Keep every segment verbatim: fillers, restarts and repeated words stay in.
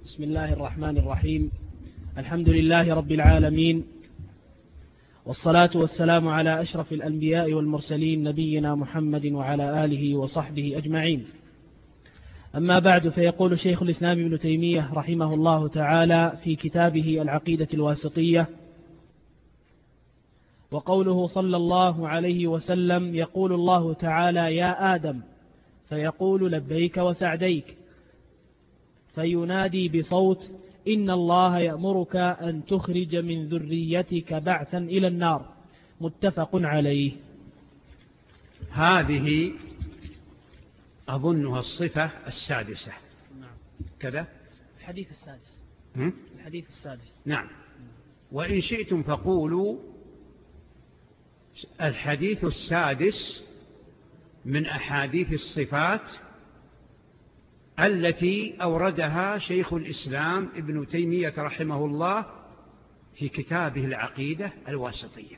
بسم الله الرحمن الرحيم. الحمد لله رب العالمين، والصلاة والسلام على أشرف الأنبياء والمرسلين نبينا محمد وعلى آله وصحبه أجمعين. أما بعد، فيقول شيخ الإسلام ابن تيمية رحمه الله تعالى في كتابه العقيدة الواسطية: وقوله صلى الله عليه وسلم: يقول الله تعالى: يا آدم، فيقول لبيك وسعديك، فينادي بصوت: إن الله يأمرك أن تخرج من ذريتك بعثا إلى النار. متفق عليه. هذه أظنها الصفة السادسة. نعم. كذا الحديث السادس. هم؟ الحديث السادس. نعم. وإن شئتم فقولوا الحديث السادس من أحاديث الصفات التي أوردها شيخ الإسلام ابن تيمية رحمه الله في كتابه العقيدة الواسطية.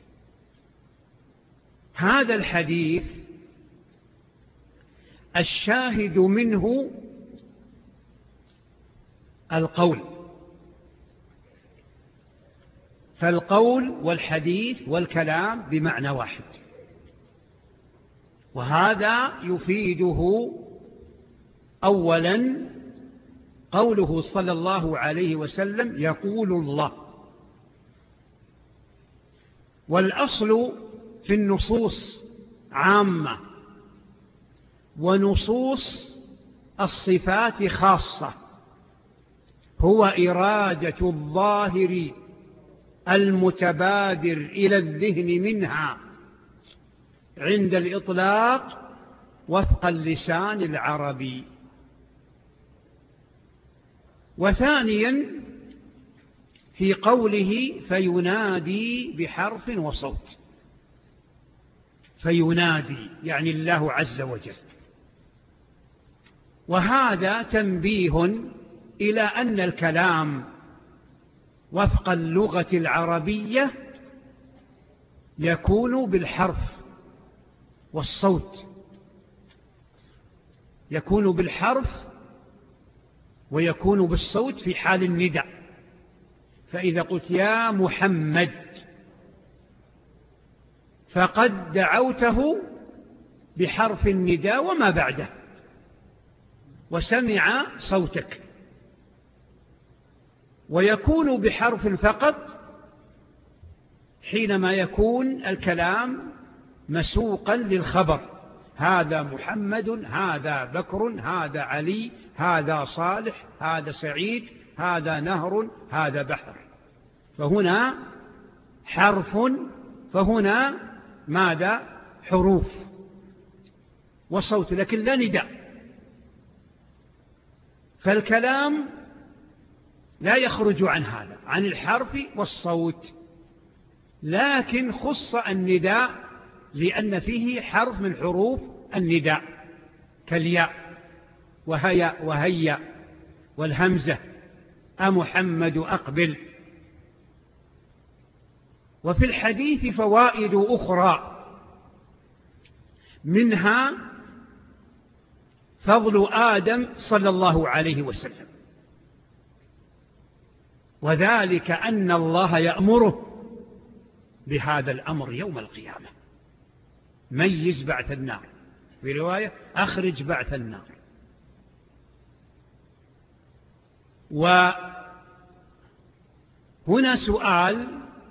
هذا الحديث الشاهد منه القول، فالقول والحديث والكلام بمعنى واحد، وهذا يفيده أولا قوله صلى الله عليه وسلم: يقول الله. والأصل في النصوص عامة، ونصوص الصفات خاصة، هو إرادة الظاهر المتبادر إلى الذهن منها عند الإطلاق وفق اللسان العربي. وثانيا في قوله: فينادي بحرف وصوت، فينادي يعني الله عز وجل. وهذا تنبيه إلى أن الكلام وفق اللغة العربية يكون بالحرف والصوت، يكون بالحرف ويكون بالصوت في حال النداء. فإذا قلت يا محمد فقد دعوته بحرف النداء وما بعده، وسمع صوتك. ويكون بحرف فقط حينما يكون الكلام مسوقا للخبر: هذا محمد، هذا بكر، هذا علي، هذا صالح، هذا سعيد، هذا نهر، هذا بحر. فهنا حرف، فهنا ماذا؟ حروف وصوت، لكن لا نداء. فالكلام لا يخرج عن هذا، عن الحرف والصوت، لكن خص النداء لأن فيه حرف من حروف النداء كالياء وهيا وهيا والهمزة: أمحمد أقبل. وفي الحديث فوائد أخرى، منها فضل آدم صلى الله عليه وسلم، وذلك أن الله يأمره بهذا الأمر يوم القيامة: ميز بعث النار، في رواية أخرج بعث النار. وهنا سؤال: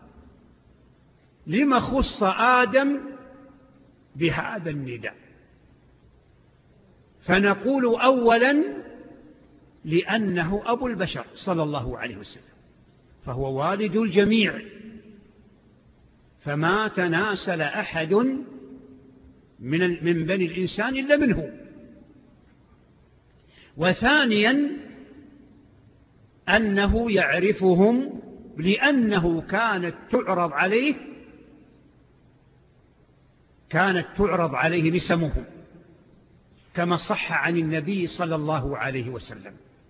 لما خص آدم بهذا النداء؟ فنقول أولا لأنه أبو البشر صلى الله عليه وسلم، فهو والد الجميع، فما تناسل أحد من من بني الإنسان إلا منه. وثانيا أنه يعرفهم، لأنه كانت تعرض عليه كانت تعرض عليه نسمهم، كما صح عن النبي صلى الله عليه وسلم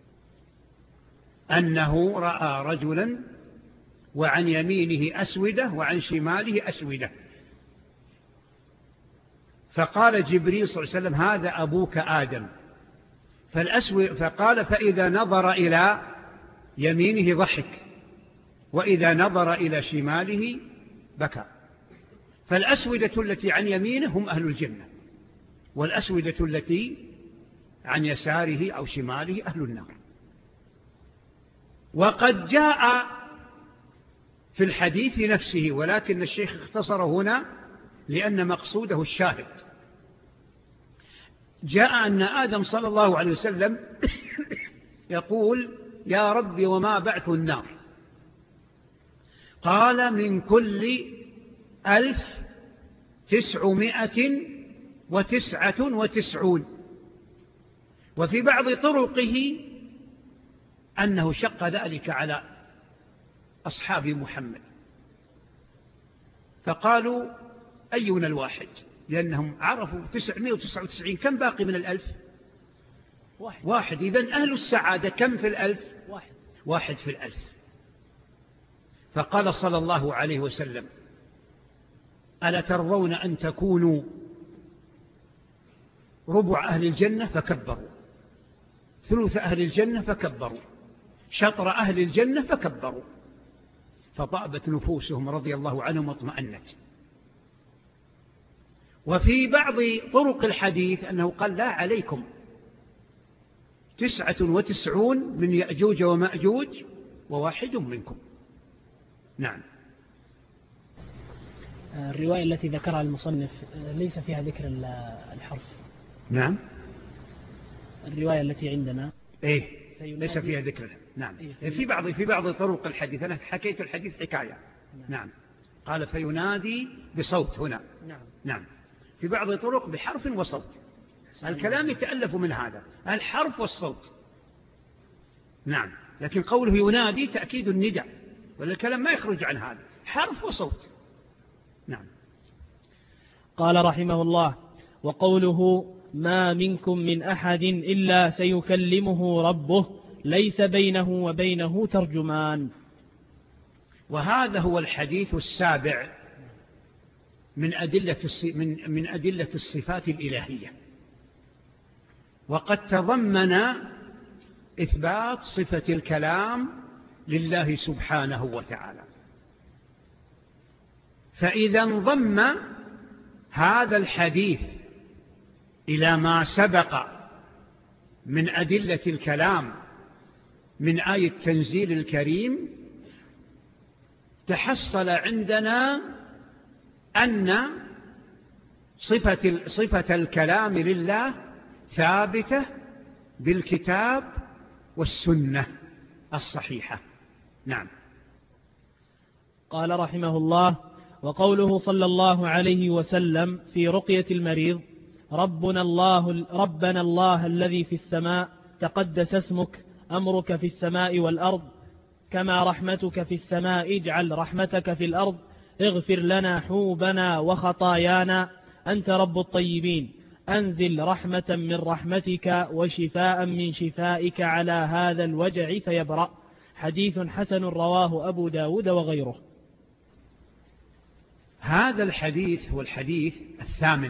أنه رأى رجلا وعن يمينه أسودة وعن شماله أسودة، فقال جبريل صلى الله عليه وسلم: هذا أبوك آدم. فالأسود فقال: فإذا نظر إلى يمينه ضحك، وإذا نظر إلى شماله بكى. فالأسودة التي عن يمينه هم أهل الجنة، والأسودة التي عن يساره أو شماله أهل النار. وقد جاء في الحديث نفسه، ولكن الشيخ اختصر هنا لأن مقصوده الشاهد. جاء أن آدم صلى الله عليه وسلم يقول: يا رب وما بعث النار؟ قال: من كل ألف تسعمائة وتسعة وتسعون. وفي بعض طرقه أنه شق ذلك على أصحاب محمد، فقالوا: أينا الواحد؟ لأنهم عرفوا تسعمائة وتسعة وتسعين، كم باقي من الألف؟ واحد, واحد. إذن أهل السعادة كم في الألف؟ واحد, واحد في الألف. فقال صلى الله عليه وسلم: ألا ترضون أن تكونوا ربع أهل الجنة؟ فكبروا. ثلث أهل الجنة؟ فكبروا. شطر أهل الجنة؟ فكبروا. فطابت نفوسهم رضي الله عنهم واطمأنت. وفي بعض طرق الحديث أنه قال: لا عليكم، تسعة وتسعون من يأجوج ومأجوج وواحد منكم. نعم. الرواية التي ذكرها المصنف ليس فيها ذكر الحرف. نعم. الرواية التي عندنا إيه ليس فيها ذكر. نعم. إيه في بعض في بعض طرق الحديث، أنا حكيت الحديث حكاية. نعم. نعم. قال: فينادي بصوت هنا. نعم. نعم. في بعض الطرق بحرف وصوت. الكلام يتألف من هذا، الحرف والصوت. نعم. لكن قوله ينادي تأكيد النداء، ولا الكلام ما يخرج عن هذا، حرف وصوت. نعم. قال رحمه الله: وقوله: ما منكم من أحد إلا سيكلمه ربه ليس بينه وبينه ترجمان. وهذا هو الحديث السابع من أدلة من من أدلة الصفات الإلهية، وقد تضمن إثبات صفة الكلام لله سبحانه وتعالى. فإذا انضم هذا الحديث إلى ما سبق من أدلة الكلام من آية التنزيل الكريم، تحصل عندنا أن صفة صفة الكلام لله ثابتة بالكتاب والسنة الصحيحة. نعم. قال رحمه الله: وقوله صلى الله عليه وسلم في رقية المريض: ربنا الله, ربنا الله الذي في السماء تقدس اسمك، أمرك في السماء والأرض، كما رحمتك في السماء اجعل رحمتك في الأرض، اغفر لنا حوبنا وخطايانا، أنت رب الطيبين، أنزل رحمة من رحمتك وشفاء من شفائك على هذا الوجع فيبرأ. حديث حسن رواه أبو داود وغيره. هذا الحديث هو الحديث الثامن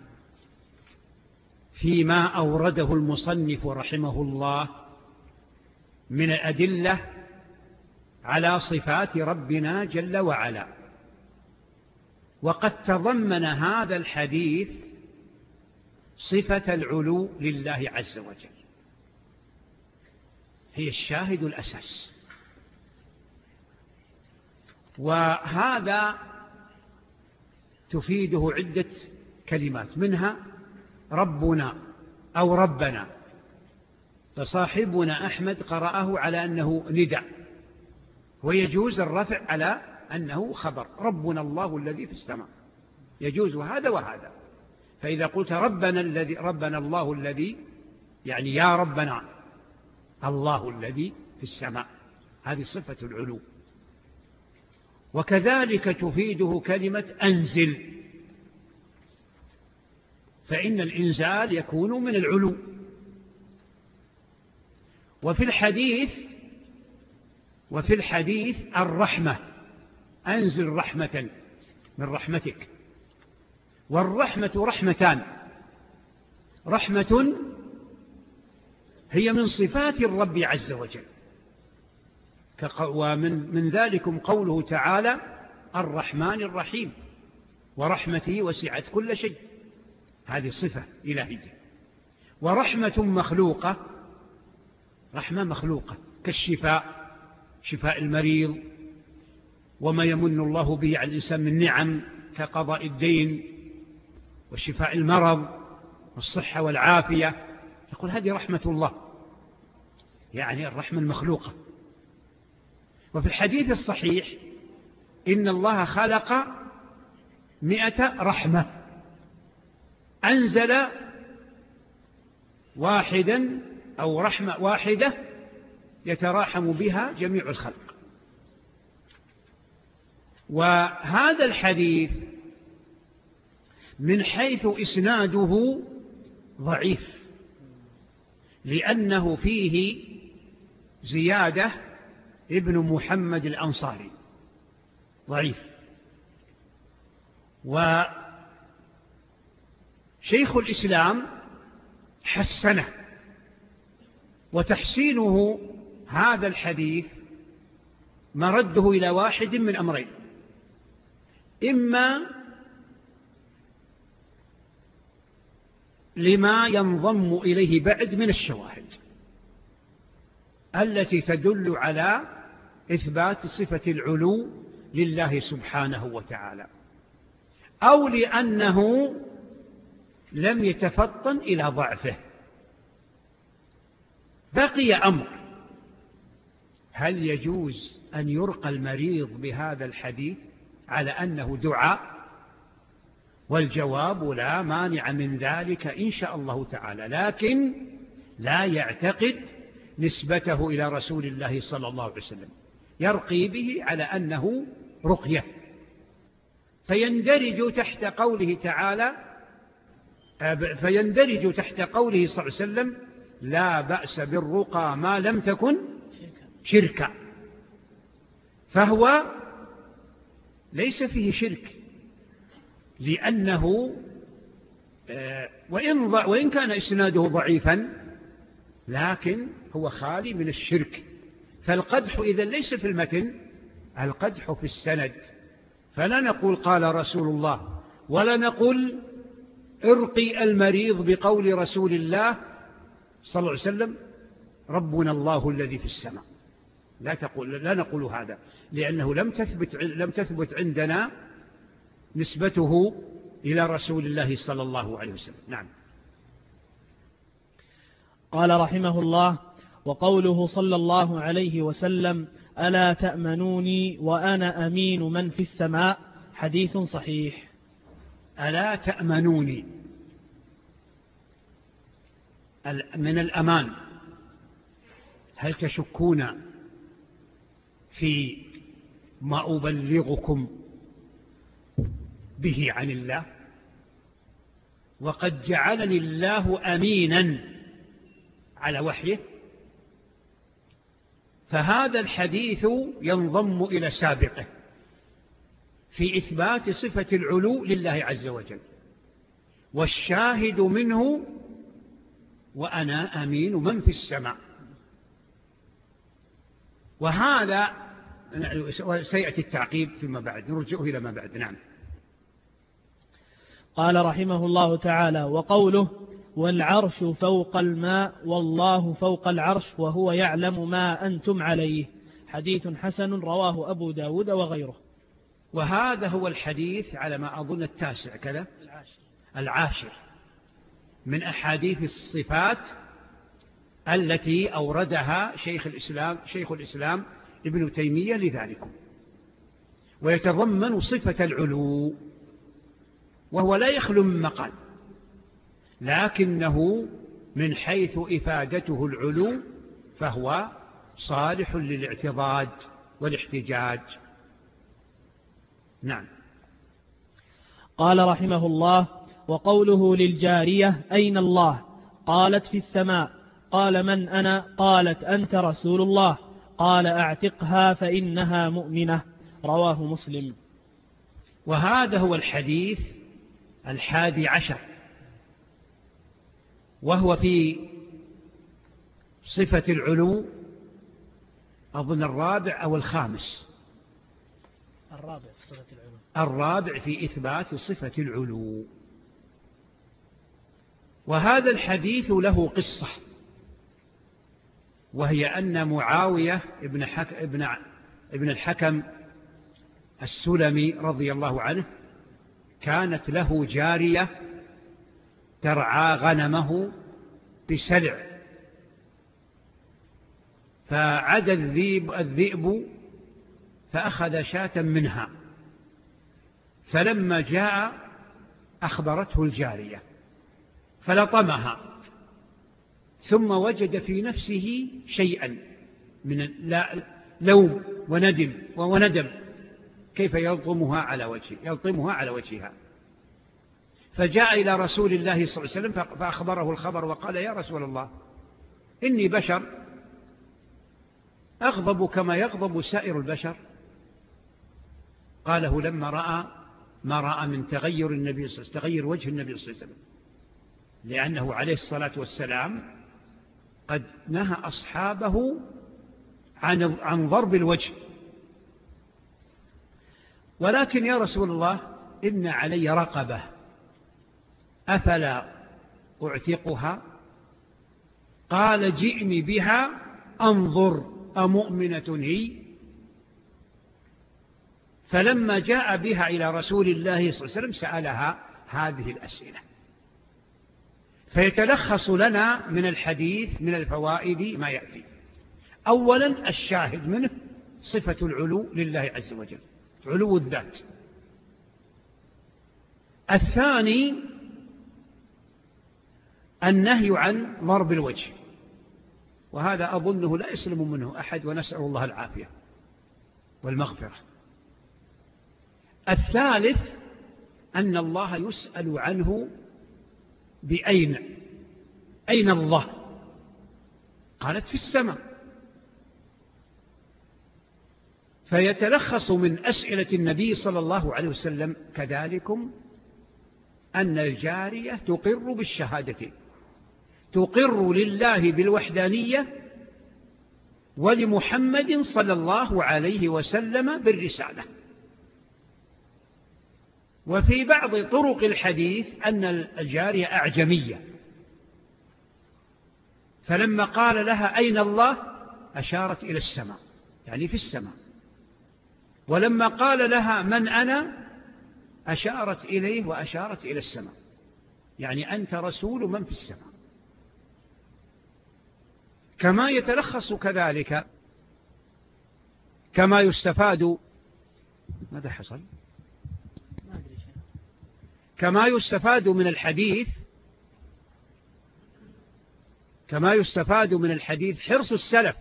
فيما أورده المصنف رحمه الله من الأدلة على صفات ربنا جل وعلا. وقد تضمن هذا الحديث صفة العلو لله عز وجل، هي الشاهد الأساس. وهذا تفيده عدة كلمات، منها ربنا أو ربنا، فصاحبنا أحمد قرأه على أنه نداء، ويجوز الرفع على أنه خبر. ربنا الله الذي في السماء يجوز هذا وهذا. فإذا قلت ربنا الذي ربنا الله الذي، يعني يا ربنا الله الذي في السماء، هذه صفة العلو. وكذلك تفيده كلمة أنزل، فإن الإنزال يكون من العلو. وفي الحديث وفي الحديث الرحمة، أنزل رحمة من رحمتك. والرحمة رحمتان، رحمة هي من صفات الرب عز وجل، ومن من ذلكم قوله تعالى الرحمن الرحيم ورحمته وسعت كل شيء، هذه صفة إلهية. ورحمة مخلوقة، رحمة مخلوقة كالشفاء، شفاء المريض وما يمن الله به على الإنسان من نعم كقضاء الدين وشفاء المرض والصحة والعافية، يقول هذه رحمة الله، يعني الرحمة المخلوقة. وفي الحديث الصحيح إن الله خلق مئة رحمة، أنزل واحدا أو رحمة واحدة يتراحم بها جميع الخلق. وهذا الحديث من حيث إسناده ضعيف، لأنه فيه زيادة ابن محمد الأنصاري ضعيف. وشيخ الإسلام حسنه، وتحسينه هذا الحديث مرده إلى واحد من أمرين: إما لما ينضم إليه بعد من الشواهد التي تدل على إثبات صفة العلو لله سبحانه وتعالى، أو لأنه لم يتفطن إلى ضعفه. بقي أمر: هل يجوز أن يرقى المريض بهذا الحديث على أنه دعاء؟ والجواب لا مانع من ذلك إن شاء الله تعالى، لكن لا يعتقد نسبته إلى رسول الله صلى الله عليه وسلم، يرقي به على أنه رقية، فيندرج تحت قوله تعالى فيندرج تحت قوله صلى الله عليه وسلم: لا بأس بالرقى ما لم تكن شركا. فهو ليس فيه شرك، لأنه وإن, وإن كان إسناده ضعيفا لكن هو خالي من الشرك. فالقدح إذا ليس في المتن، القدح في السند. فلا نقول قال رسول الله، ولا نقول ارقي المريض بقول رسول الله صلى الله عليه وسلم ربنا الله الذي في السماء. لا تقول لا نقول هذا، لأنه لم تثبت لم تثبت عندنا نسبته إلى رسول الله صلى الله عليه وسلم. نعم. قال رحمه الله: وقوله صلى الله عليه وسلم: ألا تأمنوني وأنا أمين من في السماء، حديث صحيح. ألا تأمنوني من الأمان، هل تشكون في ما أبلغكم به عن الله؟ وقد جعلني الله أمينا على وحيه. فهذا الحديث ينضم إلى سابقه في إثبات صفة العلو لله عز وجل، والشاهد منه وأنا أمين من في السماء. وهذا سيأتي التعقيب فيما بعد، نرجعه إلى ما بعد. نعم. قال رحمه الله تعالى: وقوله: والعرش فوق الماء والله فوق العرش وهو يعلم ما أنتم عليه، حديث حسن رواه أبو داود وغيره. وهذا هو الحديث على ما أظن التاسع كذا العاشر, العاشر من أحاديث الصفات التي أوردها شيخ الإسلام شيخ الإسلام ابن تيمية لذلك، ويتضمن صفة العلو، وهو لا يخلو من مقال، لكنه من حيث إفادته العلو فهو صالح للاعتضاد والاحتجاج. نعم. قال رحمه الله: وقوله للجارية: أين الله؟ قالت: في السماء. قال: من أنا؟ قالت: أنت رسول الله. قال: أعتقها فإنها مؤمنة. رواه مسلم. وهذا هو الحديث الحادي عشر، وهو في صفة العلو أظن الرابع أو الخامس. الرابع في صفة العلو. الرابع في إثبات صفة العلو. وهذا الحديث له قصة، وهي أن معاوية ابن, حك... ابن... ابن الحكم السلمي رضي الله عنه كانت له جارية ترعى غنمه بسلع، فعد الذئب, الذئب فأخذ شاة منها، فلما جاء أخبرته الجارية فلطمها، ثم وجد في نفسه شيئا من لوم وندم وندم كيف يلطمها على وجهه يلطمها على وجهها، فجاء إلى رسول الله صلى الله عليه وسلم فأخبره الخبر وقال: يا رسول الله، إني بشر أغضب كما يغضب سائر البشر. قاله لما رأى ما رأى من تغير النبي صلى الله عليه وسلم، تغير وجه النبي صلى الله عليه وسلم، لأنه عليه الصلاة والسلام قد نهى أصحابه عن عن ضرب الوجه. ولكن يا رسول الله، إن علي رقبة أفلا أعتقها؟ قال: جئني بها أنظر أمؤمنة هي؟ فلما جاء بها إلى رسول الله صلى الله عليه وسلم سألها هذه الأسئلة. فيتلخص لنا من الحديث من الفوائد ما يأتي. أولا الشاهد منه صفة العلو لله عز وجل، علو الذات. الثاني النهي عن ضرب الوجه، وهذا أظنه لا يسلم منه أحد، ونسأل الله العافية والمغفرة. الثالث أن الله يسأل عنه بأين أين الله؟ قالت: في السماء. فيتلخص من أسئلة النبي صلى الله عليه وسلم كذلكم أن الجارية تقر بالشهادتين، تقر لله بالوحدانية ولمحمد صلى الله عليه وسلم بالرسالة. وفي بعض طرق الحديث أن الجارية أعجمية، فلما قال لها أين الله أشارت إلى السماء، يعني في السماء. ولما قال لها من أنا أشارت إليه وأشارت إلى السماء، يعني أنت رسول من في السماء. كما يتلخص كذلك كما يستفاد ماذا حصل؟ كما يستفاد من الحديث كما يستفاد من الحديث حرص السلف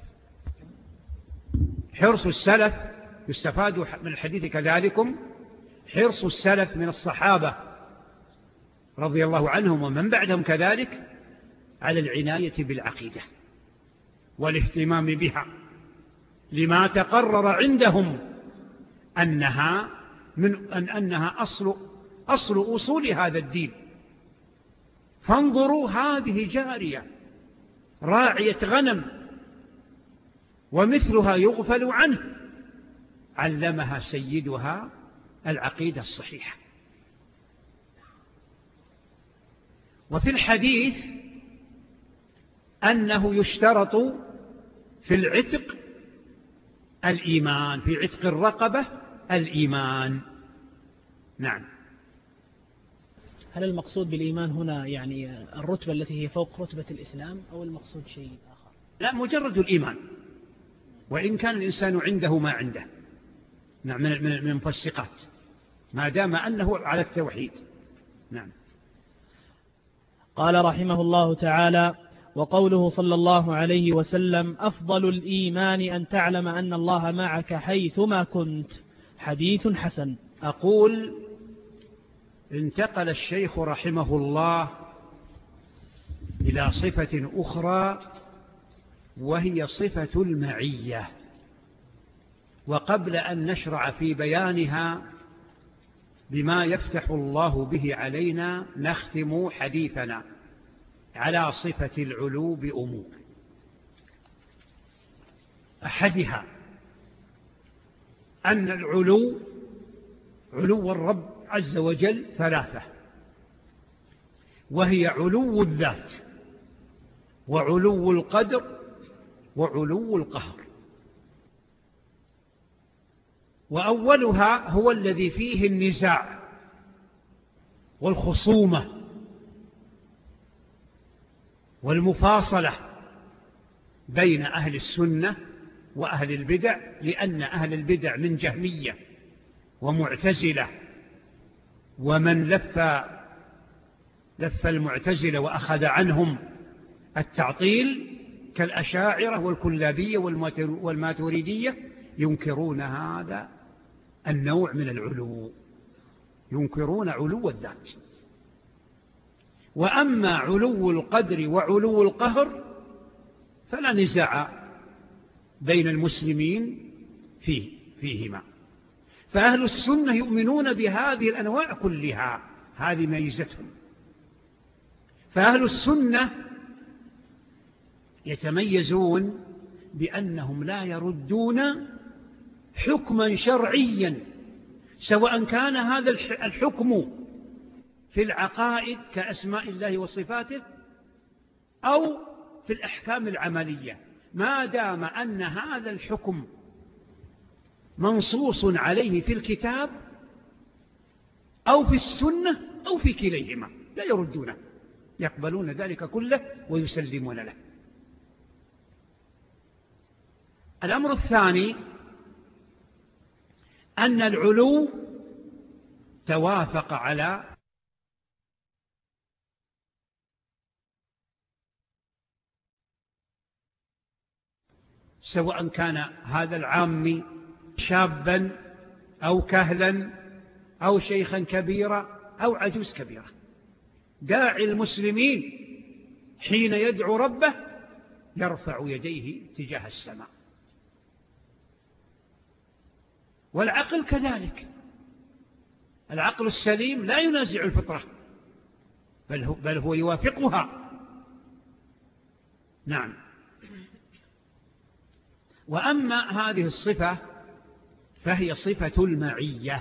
حرص السلف يستفاد من الحديث كذلكم حرص السلف من الصحابة رضي الله عنهم ومن بعدهم كذلك على العناية بالعقيدة والاهتمام بها، لما تقرر عندهم أنها من أن أنها أصل أصل أصول هذا الدين. فانظروا، هذه جارية راعية غنم ومثلها يغفل عنه، علمها سيدها العقيدة الصحيحة. وفي الحديث أنه يشترط في العتق الإيمان، في عتق الرقبة الإيمان. نعم. هل المقصود بالإيمان هنا يعني الرتبة التي هي فوق رتبة الإسلام، أو المقصود شيء آخر؟ لا، مجرد الإيمان، وإن كان الإنسان عنده ما عنده نعم من المفسقات، ما دام أنه على التوحيد. نعم. قال رحمه الله تعالى: وقوله صلى الله عليه وسلم: أفضل الإيمان أن تعلم أن الله معك حيثما كنت، حديث حسن. أقول: انتقل الشيخ رحمه الله إلى صفة أخرى وهي صفة المعية، وقبل أن نشرع في بيانها بما يفتح الله به علينا نختم حديثنا على صفة العلو بأمور. أحدها أن العلو علو الرب عز وجل ثلاثة، وهي علو الذات وعلو القدر وعلو القهر. وأولها هو الذي فيه النزاع والخصومة والمفاصلة بين أهل السنة وأهل البدع، لأن أهل البدع من جهمية ومعتزلة، ومن لف لف المعتزلة وأخذ عنهم التعطيل كالأشاعرة والكلابية والماتريدية ينكرون هذا النوع من العلو، ينكرون علو الذات. وأما علو القدر وعلو القهر فلا نزاع بين المسلمين فيه فيهما، فأهل السنة يؤمنون بهذه الأنواع كلها، هذه ميزتهم. فأهل السنة يتميزون بأنهم لا يردون حكما شرعيا، سواء كان هذا الحكم في العقائد كأسماء الله وصفاته أو في الأحكام العملية، ما دام أن هذا الحكم منصوص عليه في الكتاب أو في السنة أو في كليهما لا يردونه، يقبلون ذلك كله ويسلمون له. الأمر الثاني أن العلو توافق على سواء كان هذا العام شابا أو كهلا أو شيخا كبيرا أو عجوز كبيرة، داعي المسلمين حين يدعو ربه يرفع يديه تجاه السماء. والعقل كذلك، العقل السليم لا ينازع الفطرة بل هو, بل هو يوافقها. نعم. وأما هذه الصفة فهي صفة المعية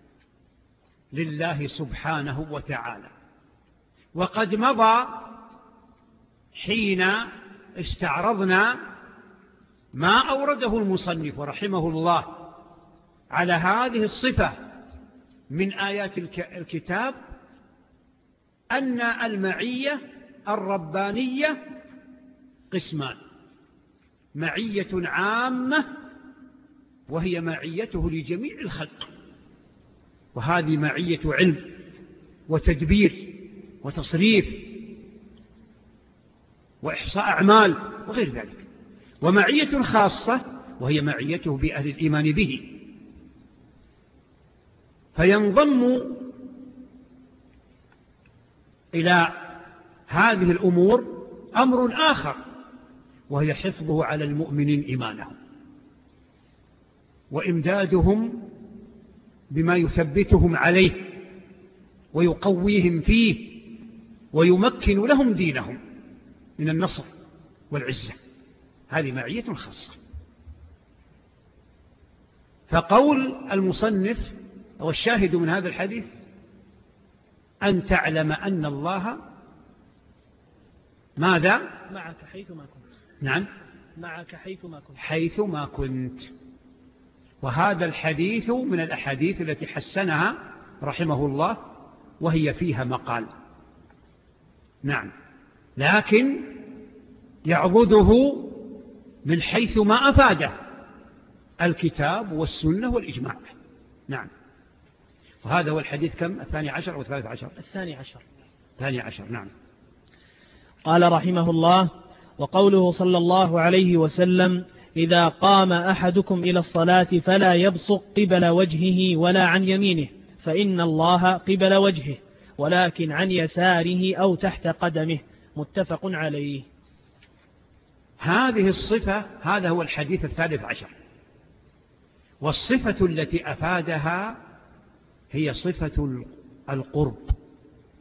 لله سبحانه وتعالى، وقد مضى حين استعرضنا ما أورده المصنف رحمه الله على هذه الصفة من آيات الكتاب، أن المعية الربانية قسمان: معية عامة وهي معيته لجميع الخلق، وهذه معية علم وتدبير وتصريف وإحصاء أعمال وغير ذلك. ومعية خاصة وهي معيته بأهل الإيمان به، فينضم إلى هذه الأمور أمر آخر، وهي حفظه على المؤمنين إيمانهم وإمدادهم بما يثبتهم عليه ويقويهم فيه ويمكن لهم دينهم من النصر والعزة. هذه معية خاصة. فقول المصنف والشاهد من هذا الحديث أن تعلم أن الله ماذا؟ معك حيثما كنت. نعم، معك حيثما كنت. حيثما كنت. وهذا الحديث من الأحاديث التي حسنها رحمه الله، وهي فيها مقال. نعم، لكن يعضده من حيث ما أفاده الكتاب والسنة والإجماع. نعم. وهذا هو الحديث كم؟ الثاني عشر أو الثالث عشر؟ الثاني عشر. الثاني عشر. نعم. قال رحمه الله: وقوله صلى الله عليه وسلم: إذا قام أحدكم إلى الصلاة فلا يبصق قبل وجهه ولا عن يمينه، فإن الله قبل وجهه، ولكن عن يساره أو تحت قدمه. متفق عليه. هذه الصفة، هذا هو الحديث الثالث عشر. والصفة التي أفادها هي صفة القرب،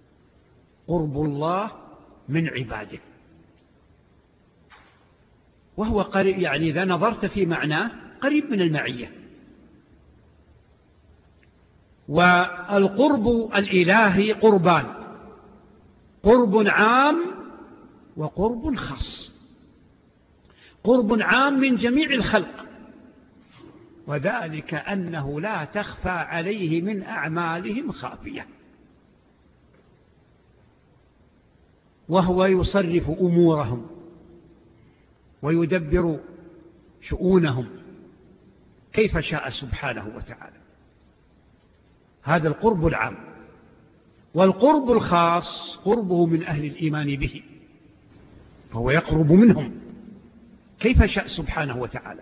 قرب الله من عباده. وهو قريب، يعني إذا نظرت في معناه قريب من المعية. والقرب الإلهي قربان: قرب عام وقرب خاص. قرب عام من جميع الخلق، وذلك أنه لا تخفى عليه من أعمالهم خافية، وهو يصرف أمورهم ويدبر شؤونهم كيف شاء سبحانه وتعالى. هذا القرب العام. والقرب الخاص قربه من أهل الإيمان به، فهو يقرب منهم كيف شاء سبحانه وتعالى.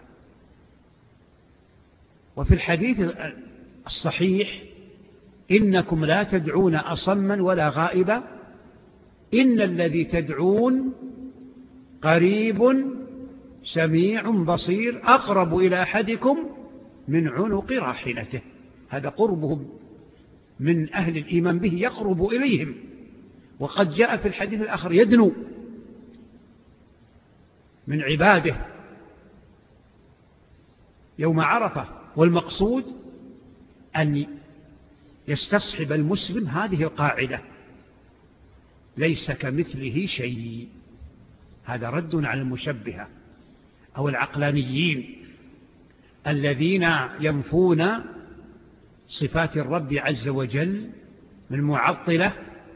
وفي الحديث الصحيح: إنكم لا تدعون أصما ولا غائبا، إن الذي تدعون قريب سميع بصير أقرب إلى أحدكم من عنق راحلته. هذا قربه من أهل الإيمان به، يقرب إليهم. وقد جاء في الحديث الآخر: يدنو من عباده يوم عرفة. والمقصود أن يستصحب المسلم هذه القاعدة: ليس كمثله شيء. هذا رد على المشبهة أو العقلانيين الذين ينفون صفات الرب عز وجل من معطلة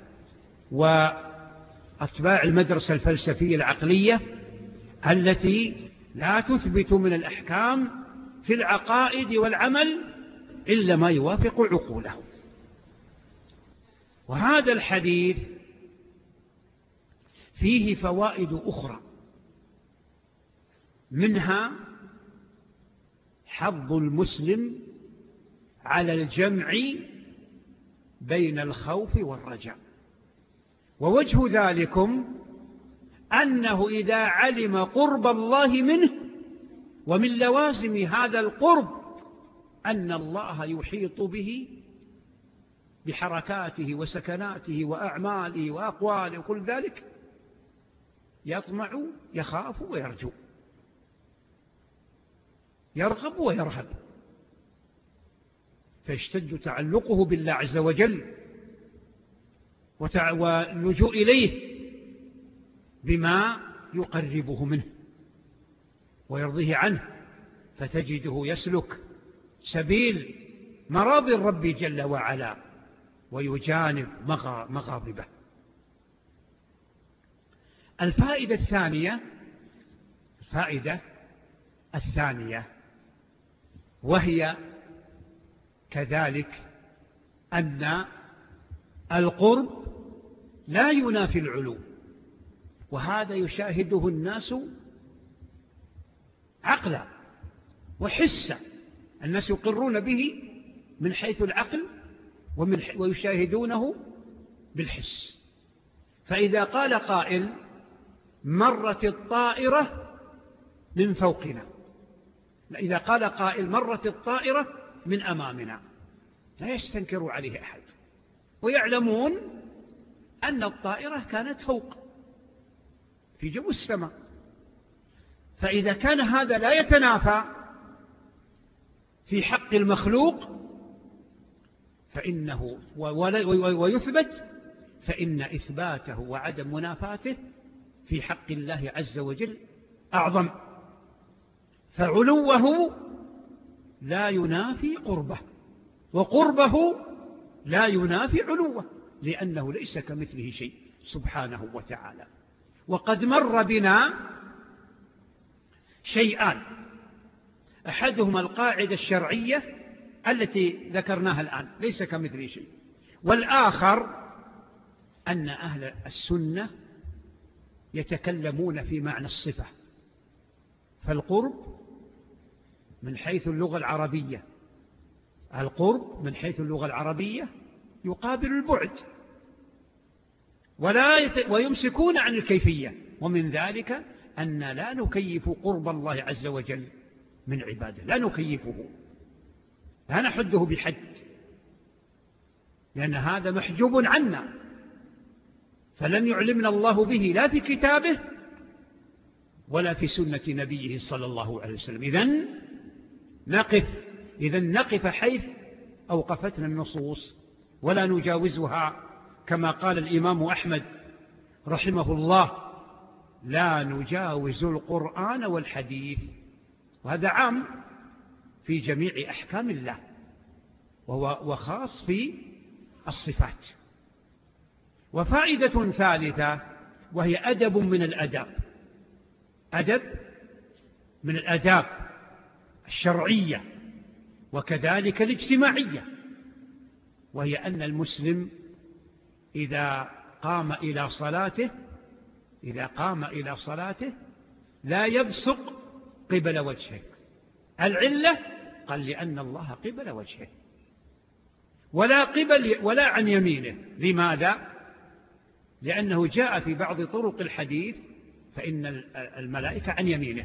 وأتباع المدرسة الفلسفية العقلية التي لا تثبت من الأحكام في العقائد والعمل إلا ما يوافق عقولهم. وهذا الحديث فيه فوائد أخرى، منها حظ المسلم على الجمع بين الخوف والرجاء. ووجه ذلكم أنه إذا علم قرب الله منه، ومن لوازم هذا القرب أن الله يحيط به بحركاته وسكناته وأعماله وأقواله وكل ذلك، يطمع يخاف ويرجو، يرغب ويرهب، فيشتد تعلقه بالله عز وجل واللجوء إليه بما يقربه منه ويرضيه عنه، فتجده يسلك سبيل مراضي الرب جل وعلا ويجانب مغاضبه. الفائدة الثانية الفائدة الثانية وهي كذلك أن القرب لا ينافي العلو، وهذا يشاهده الناس عقلا وحسا. الناس يقرون به من حيث العقل ومن ويشاهدونه بالحس. فإذا قال قائل: مرت الطائرة من فوقنا، إذا قال قائل: مرت الطائرة من أمامنا، لا يستنكر عليه أحد، ويعلمون أن الطائرة كانت فوق في جو السماء. فإذا كان هذا لا يتنافى في حق المخلوق فإنه ويثبت، فإن إثباته وعدم منافاته في حق الله عز وجل أعظم. فعلوه لا ينافي قربه، وقربه لا ينافي علوه، لأنه ليس كمثله شيء سبحانه وتعالى. وقد مر بنا شيئان: أحدهما القاعدة الشرعية التي ذكرناها الآن، ليس كمثله شيء، والآخر أن أهل السنة يتكلمون في معنى الصفة. فالقرب من حيث اللغة العربية القرب من حيث اللغة العربية يقابل البعد، ولا يت... ويمسكون عن الكيفية. ومن ذلك أن لا نكيف قرب الله عز وجل من عباده، لا نكيفه، لا نحده بحد، لأن هذا محجوب عنا، فلن يعلمنا الله به لا في كتابه ولا في سنة نبيه صلى الله عليه وسلم. إذن نقف إذن نقف حيث أوقفتنا النصوص ولا نجاوزها، كما قال الإمام أحمد رحمه الله: لا نجاوز القرآن والحديث. وهذا عام في جميع أحكام الله، وهو وخاص في الصفات. وفائدة ثالثة وهي أدب من الأداب، أدب من الأداب الشرعية وكذلك الاجتماعية، وهي أن المسلم إذا قام إلى صلاته إذا قام إلى صلاته لا يبصق قبل وجهه. العلة قال لأن الله قبل وجهه، ولا قبل ولا عن يمينه. لماذا؟ لأنه جاء في بعض طرق الحديث فإن الملائكة عن يمينه،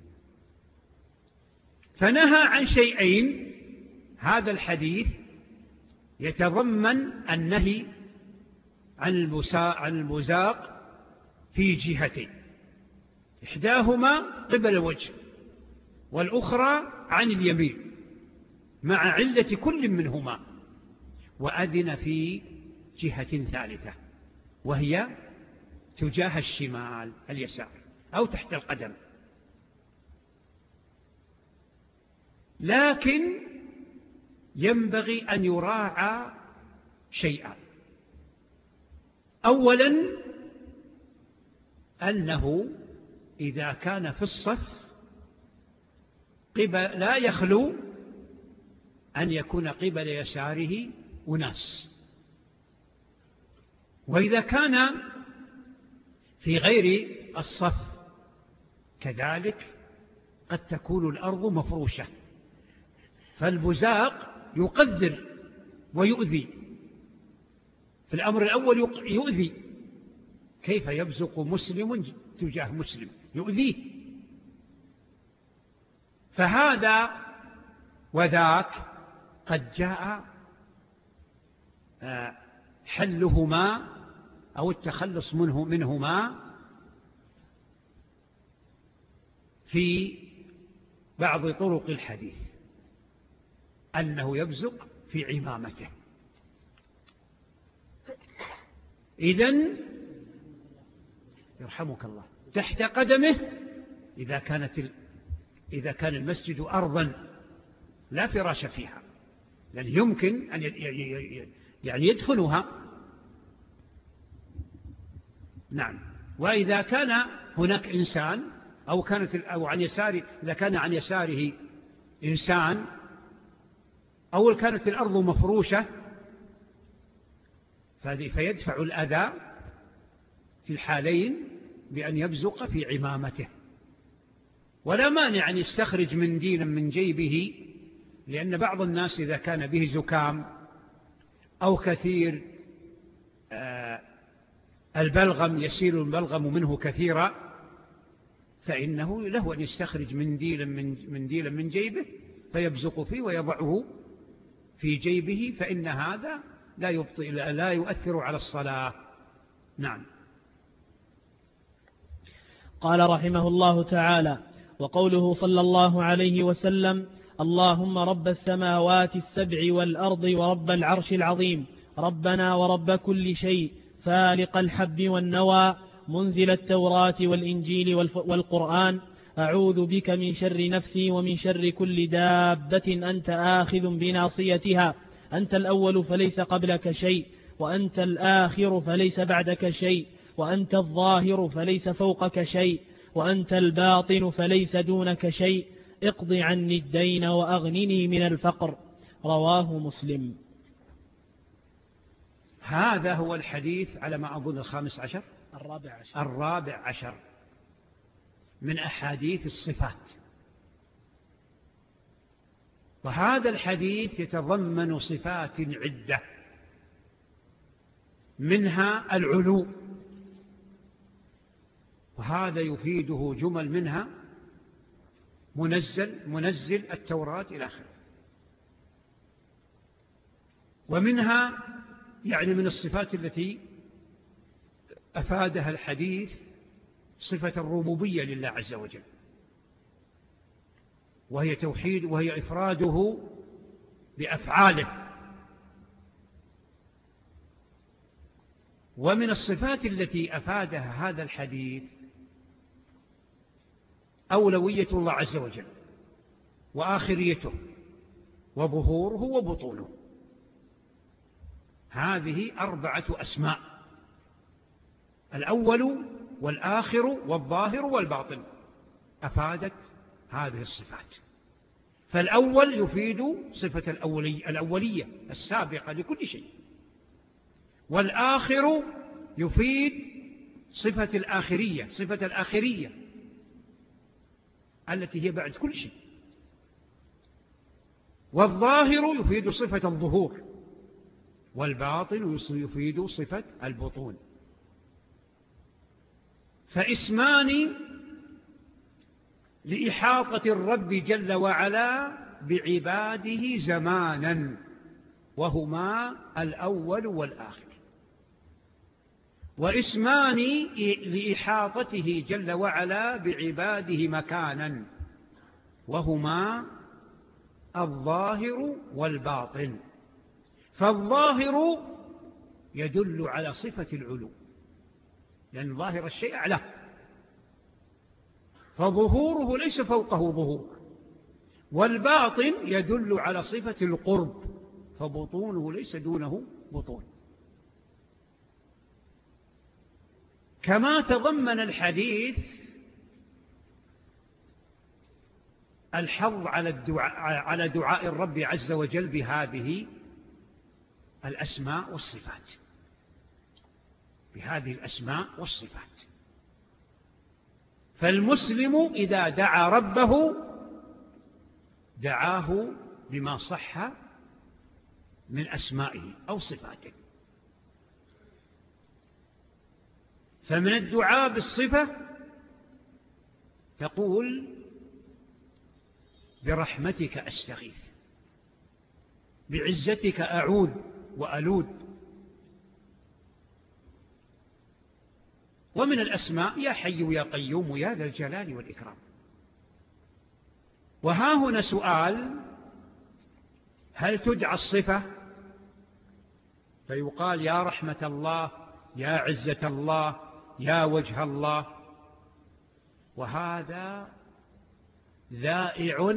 فنهى عن شيئين. هذا الحديث يتضمن النهي عن البزاق في جهتين، إحداهما قبل الوجه والأخرى عن اليمين، مع علة كل منهما. وأذن في جهة ثالثة وهي تجاه الشمال اليسار أو تحت القدم. لكن ينبغي أن يراعى شيئا: أولا أنه إذا كان في الصف قبل لا يخلو أن يكون قبل يساره أناس، وإذا كان في غير الصف كذلك قد تكون الأرض مفروشة، فالبزاق يقدر ويؤذي. في الأمر الأول يؤذي، كيف يبزق مسلم تجاه مسلم؟ يؤذيه. فهذا وذاك قد جاء حلهما أو التخلص منه منهما في بعض طرق الحديث، أنه يبزق في عمامته. إذن يرحمك الله تحت قدمه إذا كانت ال... إذا كان المسجد أرضا لا فراش فيها، لأن يمكن أن ي... يعني يدخلها. نعم. وإذا كان هناك إنسان أو كانت أو عن يساره، إذا كان عن يساره إنسان أو كانت الأرض مفروشة فيدفع الأذى في الحالين بأن يبزق في عمامته. ولا مانع أن يستخرج منديلا من جيبه، لأن بعض الناس إذا كان به زكام أو كثير البلغم يسيل البلغم منه كثيرا، فإنه له أن يستخرج منديلا من, منديلا من جيبه فيبزق فيه ويضعه في جيبه، فإن هذا لا يبطئ لا يؤثر على الصلاة. نعم. قال رحمه الله تعالى: وقوله صلى الله عليه وسلم: اللهم رب السماوات السبع والأرض ورب العرش العظيم، ربنا ورب كل شيء، فالق الحب والنوى، منزل التوراة والإنجيل والقرآن، أعوذ بك من شر نفسي ومن شر كل دابة أنت آخذ بناصيتها، أنت الأول فليس قبلك شيء، وأنت الآخر فليس بعدك شيء، وأنت الظاهر فليس فوقك شيء، وأنت الباطن فليس دونك شيء، اقض عني الدين وأغنني من الفقر. رواه مسلم. هذا هو الحديث على ما أظن الخامس عشر الرابع عشر, الرابع عشر من أحاديث الصفات. وهذا الحديث يتضمن صفات عدة، منها العلو، وهذا يفيده جمل منها منزل منزل التوراة إلى آخره. ومنها يعني من الصفات التي أفادها الحديث صفة الربوبية لله عز وجل، وهي توحيد وهي إفراده بأفعاله. ومن الصفات التي أفادها هذا الحديث أولوية الله عز وجل، وآخريته، وظهوره وبطونه. هذه أربعة أسماء: الأول والآخر والظاهر والباطن، أفادت هذه الصفات. فالأول يفيد صفة الأولية, الأولية السابقة لكل شيء، والآخر يفيد صفة الآخرية، صفة الآخرية التي هي بعد كل شيء، والظاهر يفيد صفة الظهور، والباطن يفيد صفة البطون. فاسمان لإحاطة الرب جل وعلا بعباده زمانا، وهما الأول والآخر، واسمان لإحاطته جل وعلا بعباده مكانا، وهما الظاهر والباطن. فالظاهر يدل على صفة العلو، لأن ظاهر الشيء أعلاه، فظهوره ليس فوقه ظهور. والباطن يدل على صفة القرب، فبطونه ليس دونه بطون. كما تضمن الحديث الحظ على الدعاء على دعاء الرب عز وجل بهذه الأسماء والصفات، بهذه الأسماء والصفات. فالمسلم إذا دعا ربه دعاه بما صح من أسمائه أو صفاته. فمن الدعاء بالصفة تقول: برحمتك أستغيث، بعزتك أعوذ وألوذ. ومن الأسماء: يا حي يا قيوم يا ذا الجلال والإكرام. وها هنا سؤال: هل تدعى الصفة؟ فيقال: يا رحمة الله، يا عزة الله، يا وجه الله. وهذا ذائع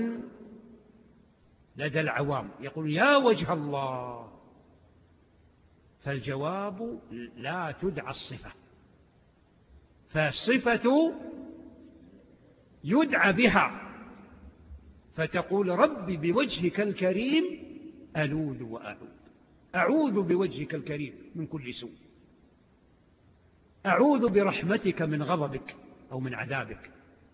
لدى العوام، يقول يا وجه الله. فالجواب: لا تدعى الصفة، فالصفة يدعى بها، فتقول: ربي بوجهك الكريم ألوذ وأعوذ، أعوذ بوجهك الكريم من كل سوء، أعوذ برحمتك من غضبك أو من عذابك.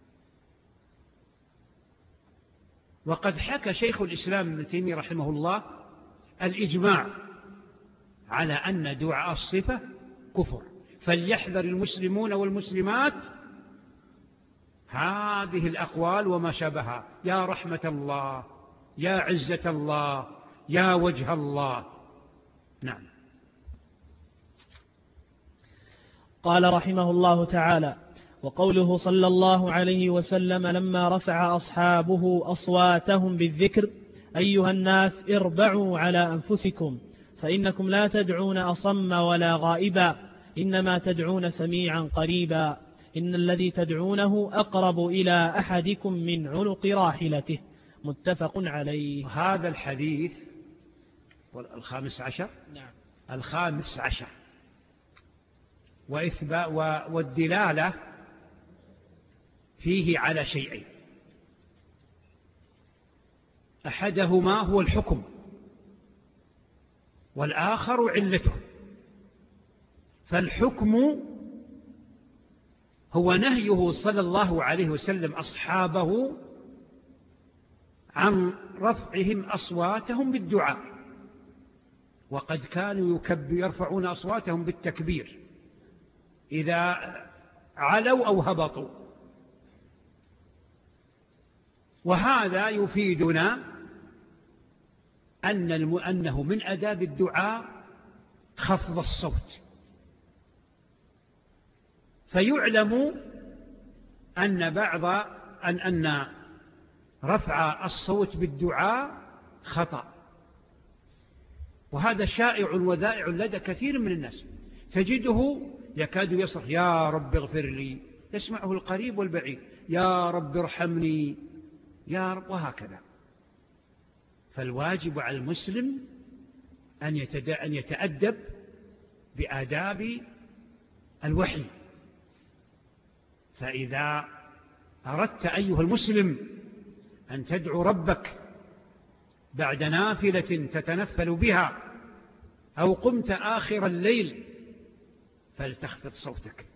وقد حكى شيخ الإسلام ابن تيمية رحمه الله الإجماع على أن دعاء الصفة كفر، فليحذر المسلمون والمسلمات هذه الأقوال وما شابهها: يا رحمة الله، يا عزة الله، يا وجه الله. نعم. قال رحمه الله تعالى: وقوله صلى الله عليه وسلم لما رفع أصحابه أصواتهم بالذكر: أيها الناس اربعوا على أنفسكم، فإنكم لا تدعون أصم ولا غائبا، إنما تدعون سميعا قريبا، إن الذي تدعونه أقرب إلى أحدكم من عنق راحلته. متفق عليه. هذا الحديث الخامس عشر. نعم. الخامس عشر وإثبات والدلالة فيه على شيئين: أحدهما هو الحكم، والآخر علته. فالحكم هو نهيه صلى الله عليه وسلم أصحابه عن رفعهم أصواتهم بالدعاء، وقد كانوا يرفعون أصواتهم بالتكبير إذا علوا أو هبطوا. وهذا يفيدنا أن أنه من آداب الدعاء خفض الصوت، فيعلم أن بعض أن أن رفع الصوت بالدعاء خطأ، وهذا شائع وذائع لدى كثير من الناس، تجده يكاد يصرخ يا رب اغفر لي، يسمعه القريب والبعيد، يا رب ارحمني يا رب، وهكذا. فالواجب على المسلم أن يتأدب بآداب الوحي. فإذا أردت أيها المسلم أن تدعو ربك بعد نافلة تتنفل بها أو قمت آخر الليل فلتخفض صوتك،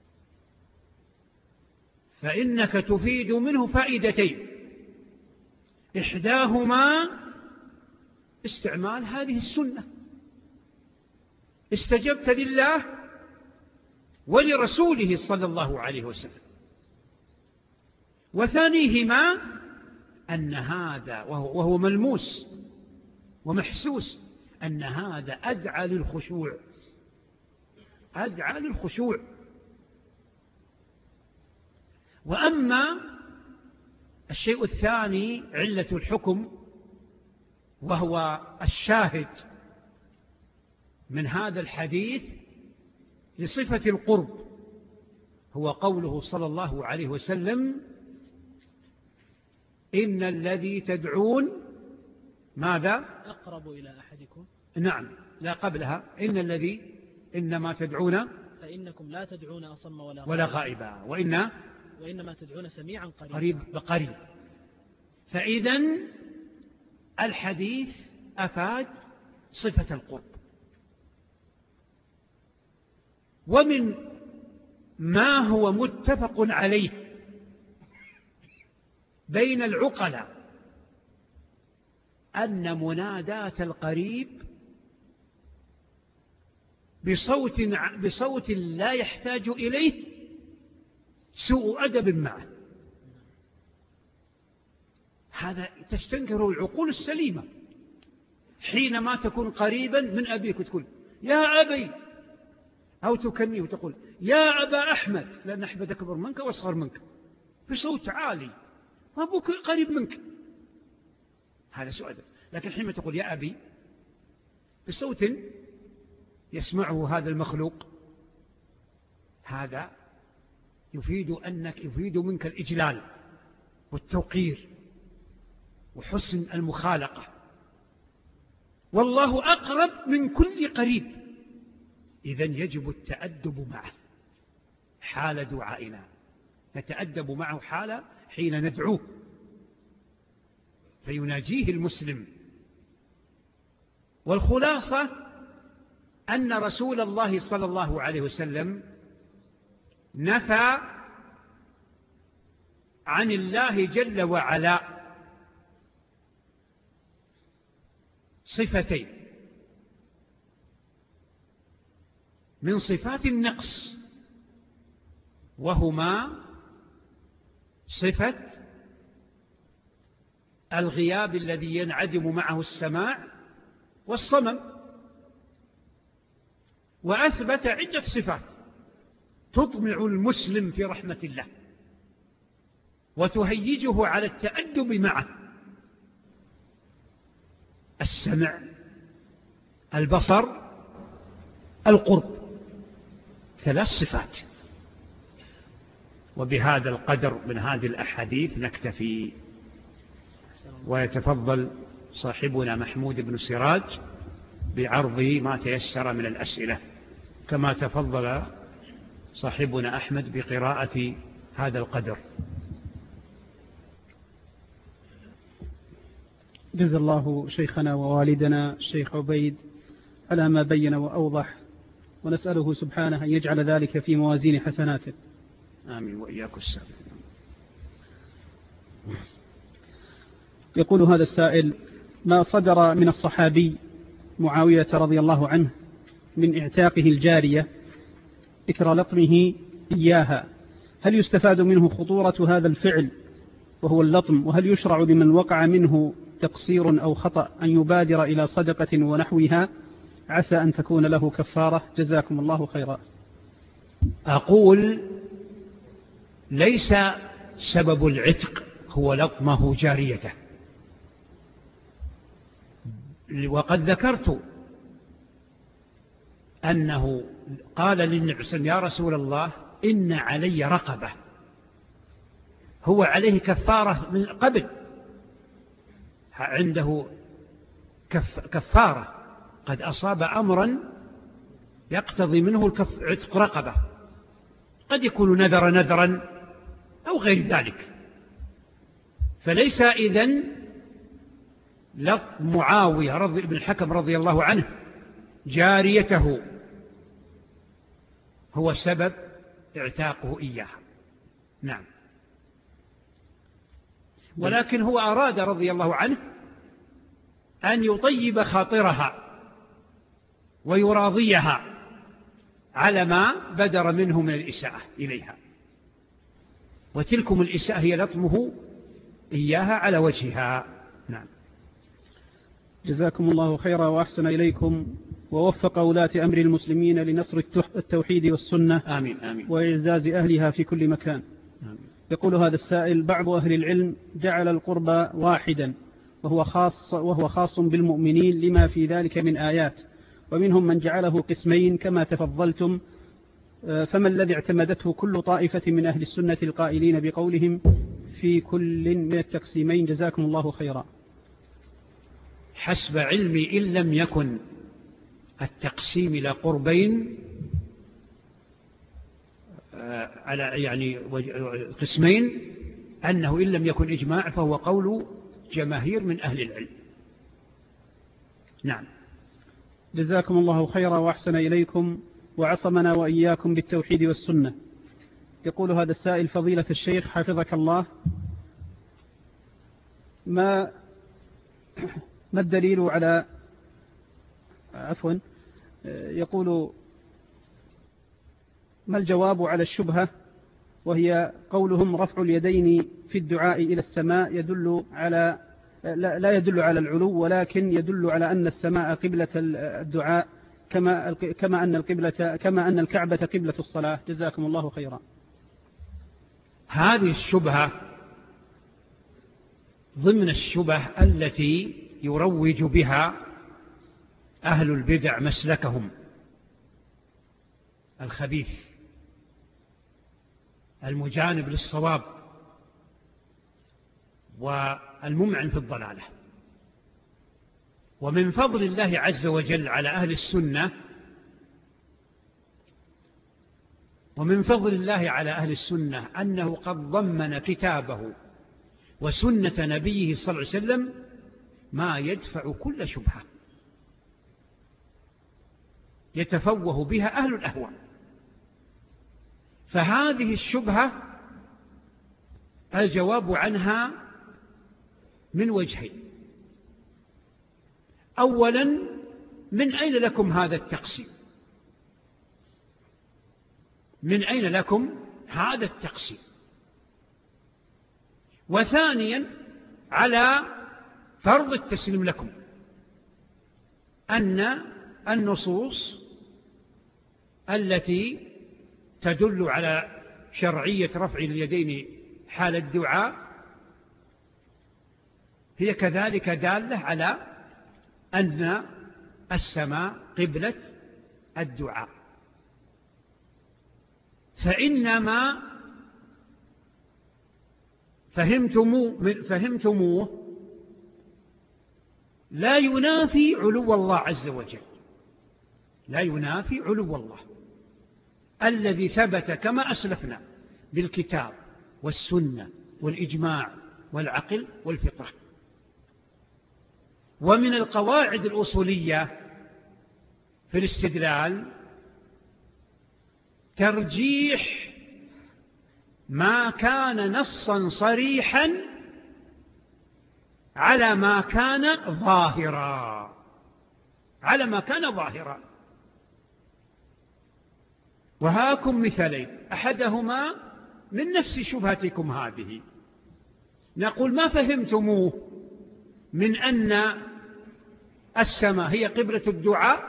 فإنك تفيد منه فائدتين، إحداهما استعمال هذه السنة، استجبت لله ولرسوله صلى الله عليه وسلم، وثانيهما أن هذا وهو ملموس ومحسوس أن هذا أدعى للخشوع، أدعى للخشوع. وأما الشيء الثاني علة الحكم، وهو الشاهد من هذا الحديث لصفة القرب، هو قوله صلى الله عليه وسلم إن الذي تدعون ماذا؟ أقرب إلى أحدكم. نعم، لا قبلها إن الذي إنما تدعون فإنكم لا تدعون أصم ولا ولا غائبا وإن وإنما تدعون سميعا قريبا قريب بقريب. فإذن الحديث أفاد صفة القرب. ومن ما هو متفق عليه بين العقلاء أن مناداة القريب بصوت, بصوت لا يحتاج إليه سوء أدب معه، هذا تستنكره العقول السليمة. حينما تكون قريبا من أبيك وتقول يا أبي، أو تكنيه وتقول يا أبا أحمد، لأن أحمد أكبر منك وأصغر منك، بصوت عالي، أبوك قريب منك، هذا سوء أدب. لكن حينما تقول يا أبي بصوت يسمعه هذا المخلوق، هذا يفيد أنك يفيد منك الإجلال والتوقير وحسن المخالقة. والله أقرب من كل قريب، إذن يجب التأدب معه حال دعائنا، نتأدب معه حال حين ندعوه فيناجيه المسلم. والخلاصة أن رسول الله صلى الله عليه وسلم نفى عن الله جل وعلا صفتين من صفات النقص، وهما صفة الغياب الذي ينعدم معه السماع والصمم، وأثبت عدة صفات تطمع المسلم في رحمة الله وتهيجه على التأدب معه: السمع، البصر، القرب، ثلاث صفات. وبهذا القدر من هذه الأحاديث نكتفي، ويتفضل صاحبنا محمود بن سراج بعرض ما تيسر من الأسئلة، كما تفضل صاحبنا أحمد بقراءة هذا القدر. جزا الله شيخنا ووالدنا الشيخ عبيد على ما بين وأوضح، ونسأله سبحانه أن يجعل ذلك في موازين حسناته. آمين وإياكم السلام. يقول هذا السائل: ما صدر من الصحابي معاوية رضي الله عنه من اعتاقه الجارية إثر لطمه إياها، هل يستفاد منه خطورة هذا الفعل وهو اللطم؟ وهل يشرع لمن وقع منه تقصير أو خطأ أن يبادر إلى صدقة ونحوها عسى أن تكون له كفارة؟ جزاكم الله خيرا. أقول ليس سبب العتق هو لطمه جاريته. وقد ذكرت أنه قال للنبي صلى الله عليه وسلم: يا رسول الله إن علي رقبة، هو عليه كفارة من قبل، عنده كف كفارة، قد أصاب أمرا يقتضي منه عتق رقبة، قد يكون نذر نذرا أو غير ذلك. فليس إذن لفظ معاوية رضي بن الحكم رضي الله عنه جاريته هو سبب اعتاقه إياها. نعم. ولكن هو أراد رضي الله عنه أن يطيب خاطرها ويراضيها على ما بدر منه من الإساءة إليها، وتلكم الإساءة هي لطمه إياها على وجهها. نعم. جزاكم الله خيرا وأحسن إليكم ووفق ولاة أمر المسلمين لنصر التوحيد والسنة. آمين آمين. وإعزاز أهلها في كل مكان. آمين. يقول هذا السائل: بعض أهل العلم جعل القرب واحدا وهو خاص, وهو خاص بالمؤمنين لما في ذلك من آيات، ومنهم من جعله قسمين كما تفضلتم، فما الذي اعتمدته كل طائفة من أهل السنة القائلين بقولهم في كل من التقسيمين؟ جزاكم الله خيرا. حسب علمي إن لم يكن التقسيم إلى قربين على يعني قسمين، أنه إن لم يكن إجماع فهو قول جماهير من أهل العلم. نعم. جزاكم الله خيرا وأحسن إليكم وعصمنا وإياكم بالتوحيد والسنة. يقول هذا السائل: فضيلة الشيخ حفظك الله، ما ما الدليل على عفوا يقول ما الجواب على الشبهة وهي قولهم رفع اليدين في الدعاء إلى السماء يدل على لا, لا يدل على العلو، ولكن يدل على أن السماء قبلة الدعاء كما كما أن القبلة كما أن الكعبة قبلة الصلاة. جزاكم الله خيرا. هذه الشبهة ضمن الشبه التي يروج بها أهل البدع مسلكهم الخبيث المجانب للصواب والممعن في الضلالة. ومن فضل الله عز وجل على أهل السنة ومن فضل الله على أهل السنة أنه قد ضمن كتابه وسنة نبيه صلى الله عليه وسلم ما يدفع كل شبهة يتفوه بها أهل الأهواء. فهذه الشبهة الجواب عنها من وجهين: أولا، من أين لكم هذا التقسيم؟ من أين لكم هذا التقسيم؟ وثانيا، على فرض التسليم لكم أن النصوص التي تدل على شرعية رفع اليدين حال الدعاء هي كذلك دالة على أن السماء قبلة الدعاء. فإنما فهمتموه, فهمتموه لا ينافي علو الله عز وجل، لا ينافي علو الله الذي ثبت كما أسلفنا بالكتاب والسنة والإجماع والعقل والفطرة. ومن القواعد الأصولية في الاستدلال ترجيح ما كان نصا صريحا على ما كان ظاهرا على ما كان ظاهرا وهاكم مثالين، أحدهما من نفس شبهتكم هذه. نقول: ما فهمتموه من أن السماء هي قبلة الدعاء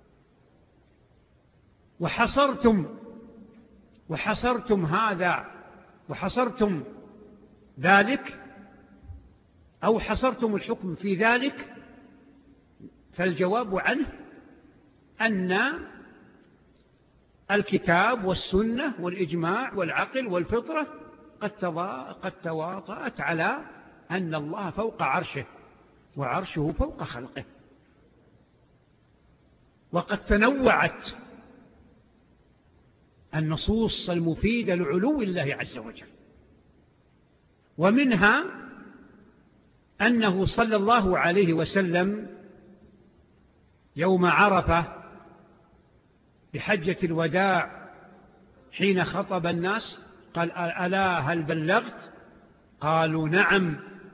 وحصرتم وحصرتم هذا وحصرتم ذلك أو حصرتم الحكم في ذلك، فالجواب عنه أن الكتاب والسنة والإجماع والعقل والفطرة قد تواطأت على أن الله فوق عرشه وعرشه فوق خلقه، وقد تنوعت النصوص المفيدة لعلو الله عز وجل. ومنها أنه صلى الله عليه وسلم يوم عرفة بحجة الوداع حين خطب الناس قال: ألا هل بلغت؟ قالوا: نعم.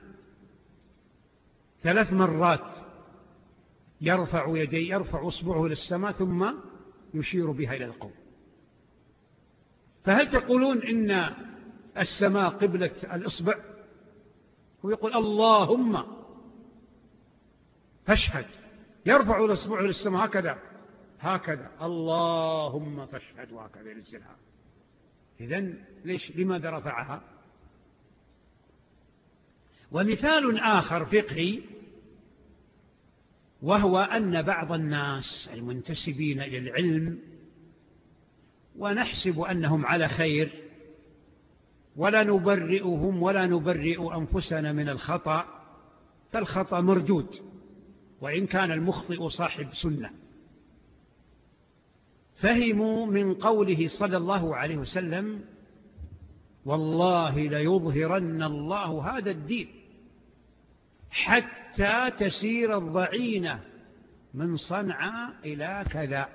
ثلاث مرات يرفع يديه، يرفع أصبعه للسماء ثم يشير بها إلى القوم. فهل تقولون إن السماء قبلة الإصبع؟ ويقول: اللهم فاشهد. يرفع الإصبع للسماء هكذا هكذا، اللهم فاشهد، وهكذا ينزلها. إذن ليش لماذا رفعها؟ ومثال آخر فقهي، وهو أن بعض الناس المنتسبين إلى العلم ونحسب أنهم على خير ولا نبرئهم ولا نبرئ أنفسنا من الخطأ، فالخطأ مردود وإن كان المخطئ صاحب سنة، فهموا من قوله صلى الله عليه وسلم: والله ليظهرن الله هذا الدين حتى تسير الضعينة من صنعاء إلى كذا،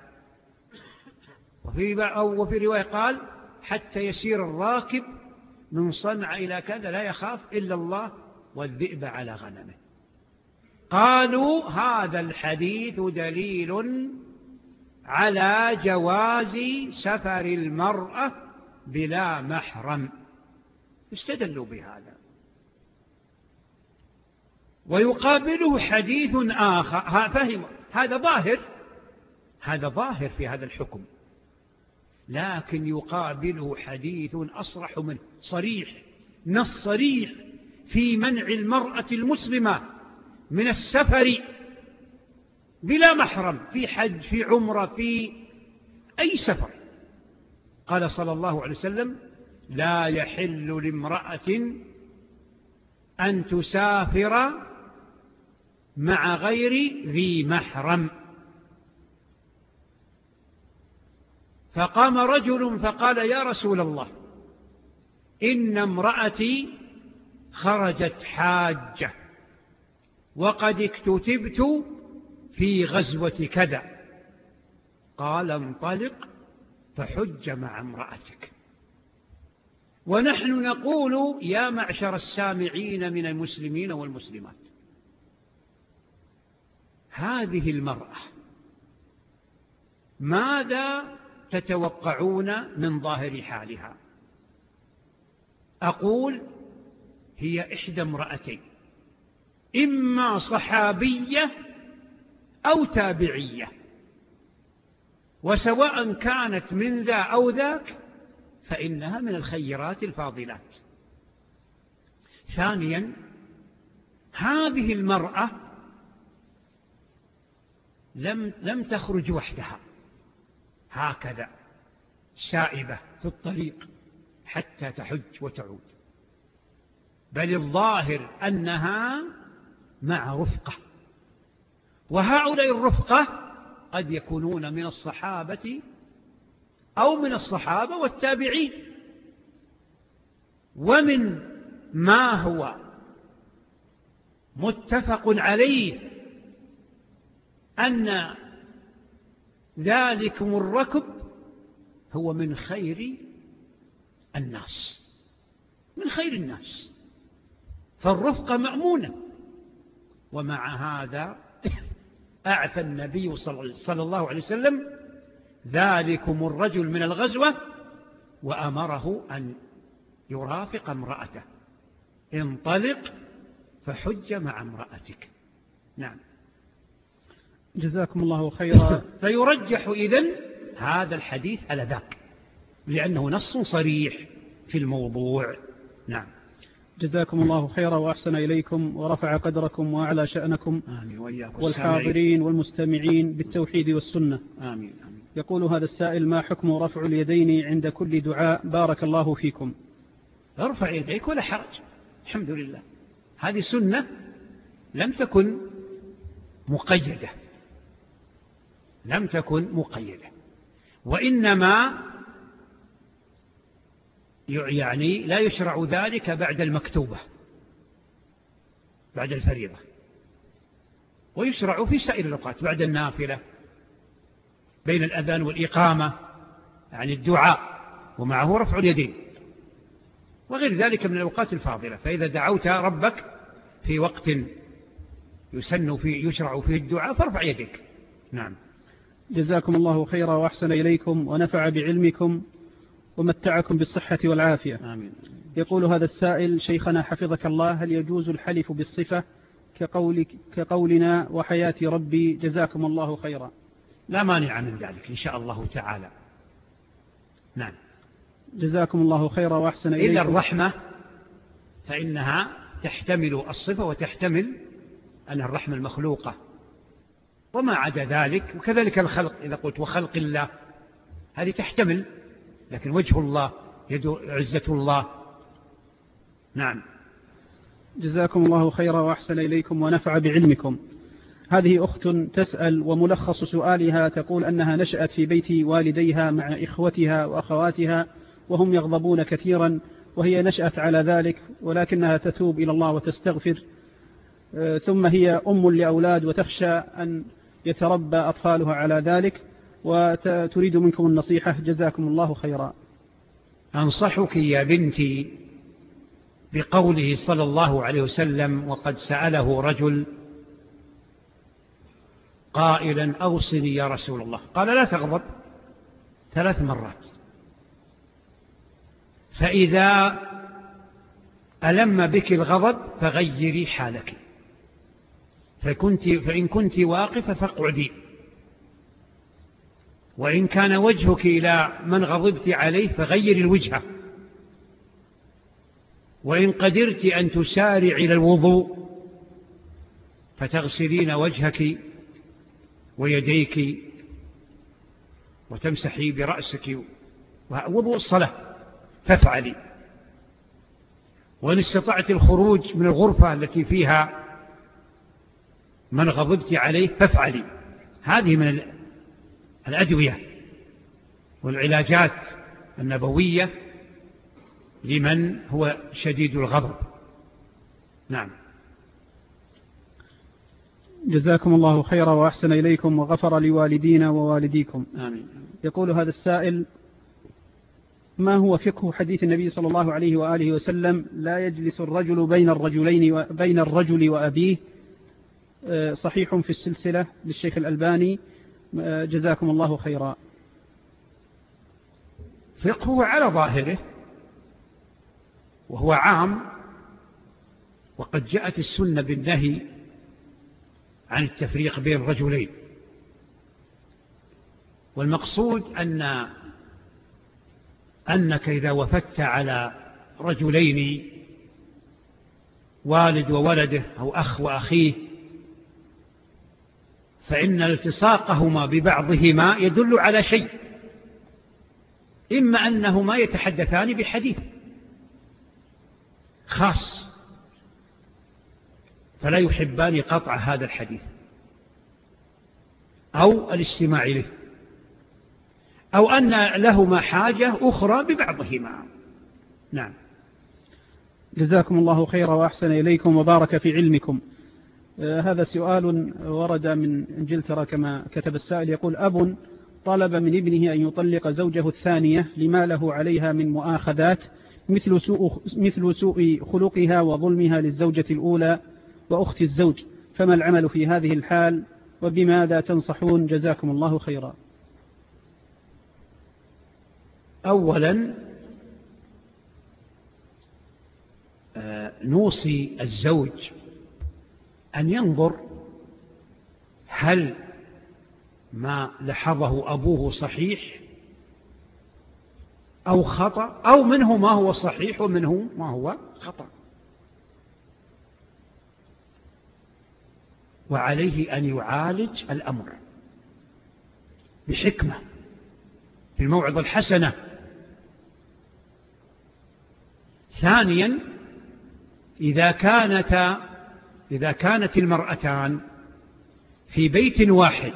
وفي أو وفي رواية قال: حتى يسير الراكب من صنعاء إلى كذا لا يخاف إلا الله والذئب على غنمه. قالوا: هذا الحديث دليل على جواز سفر المرأة بلا محرم، استدلوا بهذا. ويقابله حديث آخر، فهم هذا ظاهر، هذا ظاهر في هذا الحكم، لكن يقابله حديث أصرح منه، صريح، نص صريح في منع المرأة المسلمة من السفر بلا محرم، في حج، في عمرة، في أي سفر. قال صلى الله عليه وسلم: لا يحل لامرأة أن تسافر مع غير ذي محرم. فقام رجل فقال: يا رسول الله، إن امرأتي خرجت حاجة وقد اكتتبت في غزوة كذا. قال: انطلق فحج مع امرأتك. ونحن نقول: يا معشر السامعين من المسلمين والمسلمات، هذه المرأة ماذا تتوقعون من ظاهر حالها؟ أقول: هي إحدى امرأتين، إما صحابية أو تابعية، وسواء كانت من ذا أو ذاك فإنها من الخيرات الفاضلات. ثانيا، هذه المرأة لم, لم تخرج وحدها هكذا سائبة في الطريق حتى تحج وتعود، بل الظاهر أنها مع رفقة، وهؤلاء الرفقة قد يكونون من الصحابة أو من الصحابة والتابعين. ومن ما هو متفق عليه أن ذلكم الركب هو من خير الناس، من خير الناس، فالرفقة مأمونة. ومع هذا أعفى النبي صلى الله عليه وسلم ذلكم الرجل من الغزوة وأمره أن يرافق امرأته: انطلق فحج مع امرأتك. نعم. جزاكم الله خيرا. فيرجح إذن هذا الحديث على ذاك، لأنه نص صريح في الموضوع. نعم. جزاكم الله خيرا وأحسن إليكم ورفع قدركم وأعلى شأنكم والحاضرين والمستمعين بالتوحيد والسنة. آمين. آمين. يقول هذا السائل: ما حكم رفع اليدين عند كل دعاء؟ بارك الله فيكم. ارفع يديك ولا حرج، الحمد لله. هذه سنة لم تكن مقيدة، لم تكن مقيدة، وإنما يعني لا يشرع ذلك بعد المكتوبة، بعد الفريضة، ويشرع في سائر الأوقات بعد النافلة بين الأذان والإقامة، يعني الدعاء ومعه رفع اليدين، وغير ذلك من الأوقات الفاضلة. فإذا دعوت ربك في وقت يسن فيه يشرع فيه الدعاء فارفع يديك. نعم. جزاكم الله خيرا وأحسن إليكم ونفع بعلمكم ومتعكم بالصحة والعافية. آمين. يقول هذا السائل: شيخنا حفظك الله، هل يجوز الحلف بالصفة كقولك كقولنا وحياة ربي جزاكم الله خيرا؟ لا مانع من ذلك إن شاء الله تعالى. نعم. جزاكم الله خيرا وأحسن إليكم. إلا الرحمة فإنها تحتمل الصفة وتحتمل أن الرحمة المخلوقة، وما عدا ذلك، وكذلك الخلق إذا قلت وخلق الله هذه تحتمل، لكن وجه الله يد عزة الله. نعم. جزاكم الله خيرا وأحسن إليكم ونفع بعلمكم. هذه أخت تسأل وملخص سؤالها تقول أنها نشأت في بيت والديها مع إخوتها وأخواتها وهم يغضبون كثيرا، وهي نشأت على ذلك، ولكنها تتوب إلى الله وتستغفر، ثم هي أم لأولاد وتخشى أن يتربى أطفالها على ذلك، وتريد منكم النصيحة جزاكم الله خيرا. أنصحك يا بنتي بقوله صلى الله عليه وسلم: وقد سأله رجل قائلا أوصني يا رسول الله، قال لا تغضب ثلاث مرات، فإذا ألم بك الغضب فغيري حالك، فكنت فإن كنت واقفة فاقعدي، وإن كان وجهك إلى من غضبت عليه فغيري الوجهة، وإن قدرت أن تسارع إلى الوضوء فتغسلين وجهك ويديك وتمسحي برأسك، وضوء الصلاة فافعلي، وإن استطعت الخروج من الغرفة التي فيها من غضبت عليه فافعلي. هذه من الأدوية والعلاجات النبوية لمن هو شديد الغضب. نعم. جزاكم الله خيرا وأحسن إليكم وغفر لوالدينا ووالديكم. آمين. يقول هذا السائل: ما هو فقه حديث النبي صلى الله عليه وآله وسلم: لا يجلس الرجل بين الرجلين وبين الرجل وأبيه؟ صحيح في السلسلة للشيخ الألباني. جزاكم الله خيرا. فقهه على ظاهره وهو عام، وقد جاءت السنة بالنهي عن التفريق بين الرجلين، والمقصود أن أنك إذا وفدت على رجلين والد وولده أو أخ وأخيه فإن التصاقهما ببعضهما يدل على شيء، إما أنهما يتحدثان بحديث خاص فلا يحبان قطع هذا الحديث أو الاستماع له، أو أن لهما حاجة أخرى ببعضهما. نعم. جزاكم الله خيرا وأحسن إليكم وبارك في علمكم. آه هذا سؤال ورد من إنجلترا كما كتب السائل، يقول: أب طلب من ابنه أن يطلق زوجه الثانية لما له عليها من مؤاخذات مثل سوء, مثل سوء خلقها وظلمها للزوجة الأولى وأخت الزوج، فما العمل في هذه الحال وبماذا تنصحون؟ جزاكم الله خيرا. أولا نوصي الزوج أن ينظر هل ما لحظه أبوه صحيح أو خطأ، أو منه ما هو صحيح ومنه ما هو خطأ. وعليه أن يعالج الأمر بحكمة في الموعظة الحسنة. ثانيا، إذا كانت إذا كانت المرأتان في بيت واحد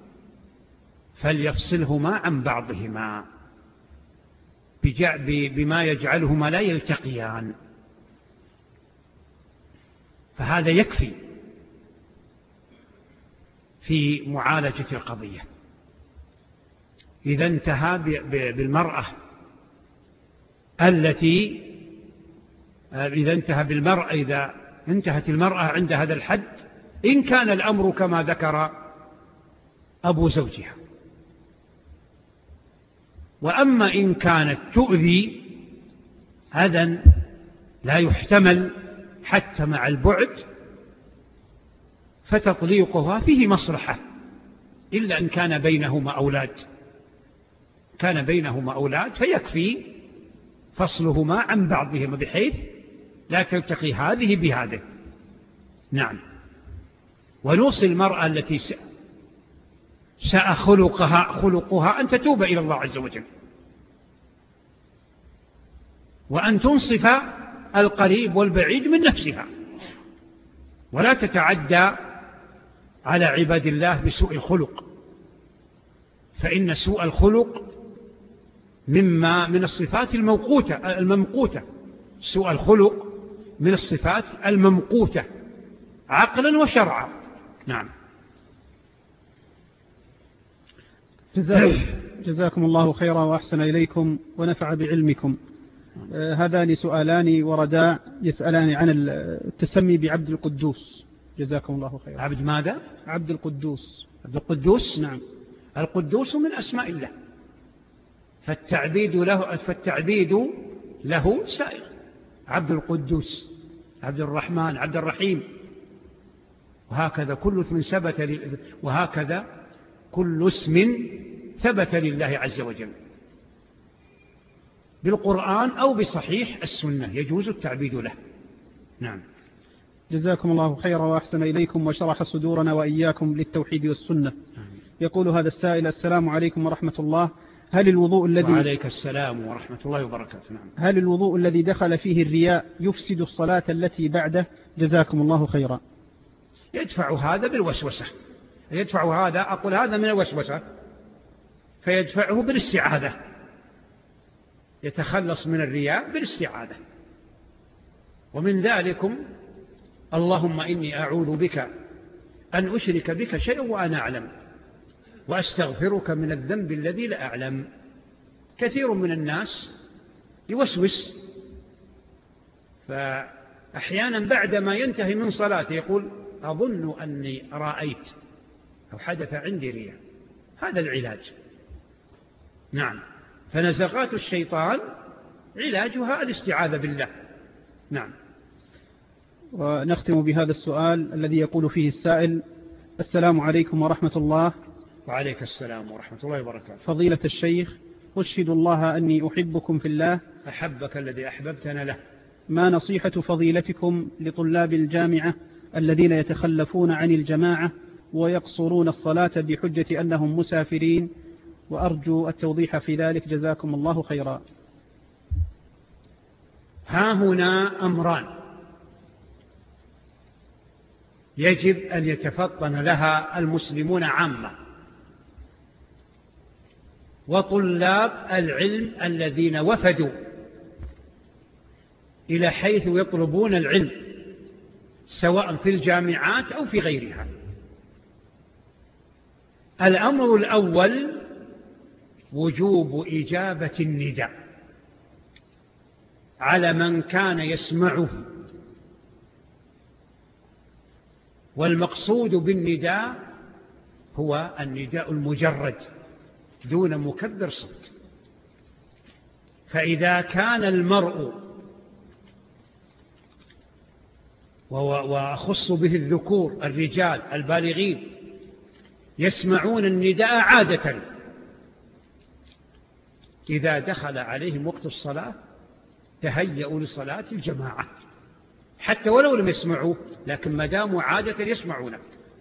فليفصلهما عن بعضهما بما يجعلهما لا يلتقيان، فهذا يكفي في معالجة القضية. إذا انتهى بالمرأة التي إذا انتهى بالمرأة إذا انتهت المرأة عند هذا الحد، إن كان الأمر كما ذكر أبو زوجها. وأما إن كانت تؤذي أذى لا يحتمل حتى مع البعد، فتطليقها فيه مصلحة، إلا أن كان بينهما أولاد كان بينهما أولاد فيكفي فصلهما عن بعضهما بحيث لا تلتقي هذه بهذه. نعم. ونوصي المرأة التي ساء خلقها, خلقها أن تتوب إلى الله عز وجل، وأن تنصف القريب والبعيد من نفسها، ولا تتعدى على عباد الله بسوء الخلق، فإن سوء الخلق مما من الصفات الموقوتة الممقوتة سوء الخلق من الصفات الممقوتة عقلا وشرعا. نعم. جزاكم الله خيرا وأحسن إليكم ونفع بعلمكم. هذان سؤالان ورداء يسألان عن التسمي بعبد القدوس. جزاكم الله خيرا. عبد ماذا؟ عبد القدوس. عبد القدوس. نعم. القدوس من أسماء الله، فالتعبيد له فالتعبيد له سائر. عبد القدوس، عبد الرحمن، عبد الرحيم، وهكذا كل اسم ثبت وهكذا كل اسم ثبت لله عز وجل بالقرآن أو بصحيح السنة يجوز التعبيد له. نعم. جزاكم الله خيرا وأحسن إليكم وشرح صدورنا وإياكم للتوحيد والسنة. يقول هذا السائل: السلام عليكم ورحمة الله. هل الوضوء الذي وعليك السلام ورحمة الله وبركاته. نعم. هل الوضوء الذي دخل فيه الرياء يفسد الصلاة التي بعده؟ جزاكم الله خيرا. يدفع هذا بالوسوسة، يدفع هذا أقول هذا من الوسوسة، فيدفعه بالاستعاذة، يتخلص من الرياء بالاستعاذة. ومن ذلكم: اللهم إني أعوذ بك أن أشرك بك شيئا وأنا أعلم، وأستغفرك من الذنب الذي لا أعلم. كثير من الناس يوسوس، فأحيانا بعدما ينتهي من صلاته يقول: أظن أني رأيت أو حدث عندي رياء. هذا العلاج. نعم. فنزغات الشيطان علاجها الاستعاذة بالله. نعم. ونختم بهذا السؤال الذي يقول فيه السائل: السلام عليكم ورحمة الله. وعليك السلام ورحمة الله وبركاته. فضيلة الشيخ، أشهد الله أني أحبكم في الله. أحبك الذي أحببتنا له. ما نصيحة فضيلتكم لطلاب الجامعة الذين يتخلفون عن الجماعة ويقصرون الصلاة بحجة أنهم مسافرين؟ وأرجو التوضيح في ذلك، جزاكم الله خيرا. ها هنا أمران يجب أن يتفطن لها المسلمون عامة، وطلاب العلم الذين وفدوا إلى حيث يطلبون العلم سواء في الجامعات أو في غيرها. الأمر الأول: وجوب إجابة النداء على من كان يسمعه، والمقصود بالنداء هو النداء المجرد دون مكبر صوت. فإذا كان المرء، وأخص به الذكور الرجال البالغين، يسمعون النداء عادة إذا دخل عليهم وقت الصلاة تهيأوا لصلاة الجماعة حتى ولو لم يسمعوا، لكن ما داموا عادة يسمعونه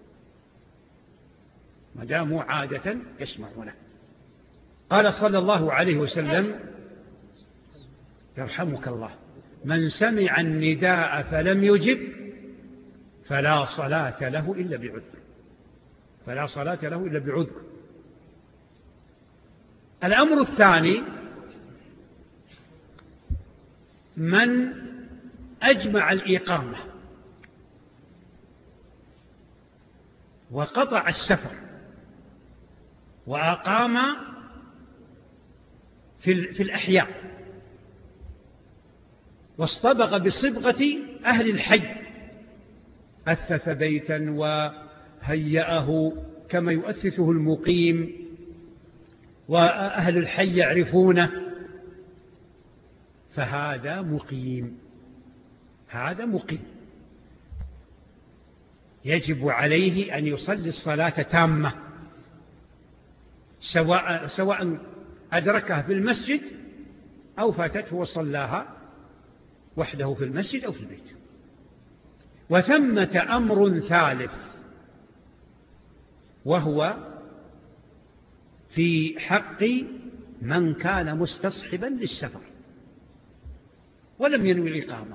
ما داموا عادة يسمعونه. قال صلى الله عليه وسلم يرحمك الله: من سمع النداء فلم يجب فلا صلاة له إلا بعذر فلا صلاة له إلا بعذر. الأمر الثاني: من أجمع الإقامة وقطع السفر وأقام في الأحياء واصطبغ بصبغة أهل الحي، أثث بيتا وهيأه كما يؤثثه المقيم وأهل الحي يعرفونه، فهذا مقيم هذا مقيم يجب عليه أن يصلي الصلاة تامة، سواء, سواء أدركها في المسجد أو فاتته وصلاها وحده في المسجد أو في البيت. وثمة أمر ثالث وهو في حق من كان مستصحبا للسفر ولم ينوي الإقامة،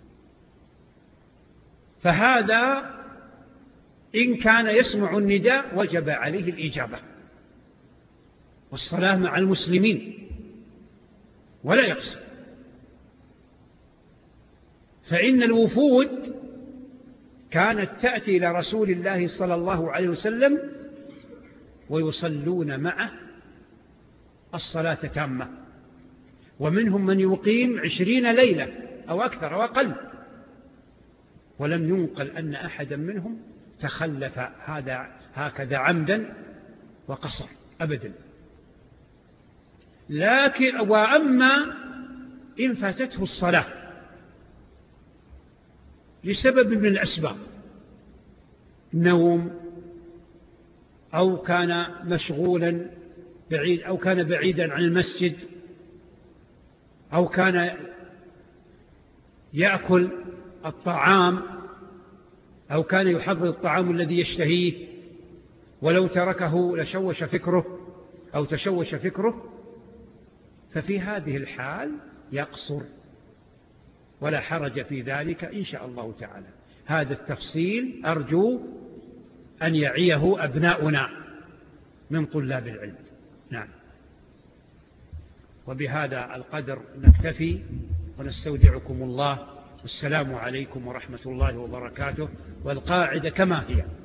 فهذا إن كان يسمع النداء وجب عليه الإجابة والصلاة مع المسلمين ولا يقصر، فإن الوفود كانت تأتي إلى رسول الله صلى الله عليه وسلم ويصلون معه الصلاة تامة، ومنهم من يقيم عشرين ليلة أو أكثر أو أقل، ولم ينقل أن أحدا منهم تخلف هذا هكذا عمدا وقصر أبدا. لكن وأما إن فاتته الصلاة لسبب من الأسباب، نوم أو كان مشغولا بعيد أو كان بعيدا عن المسجد أو كان يأكل الطعام أو كان يحضر الطعام الذي يشتهيه ولو تركه لشوش فكره أو تشوش فكره، ففي هذه الحال يقصر ولا حرج في ذلك إن شاء الله تعالى. هذا التفصيل أرجو أن يعيه أبناؤنا من طلاب العلم. نعم، وبهذا القدر نكتفي ونستودعكم الله، والسلام عليكم ورحمة الله وبركاته. والقاعدة كما هي: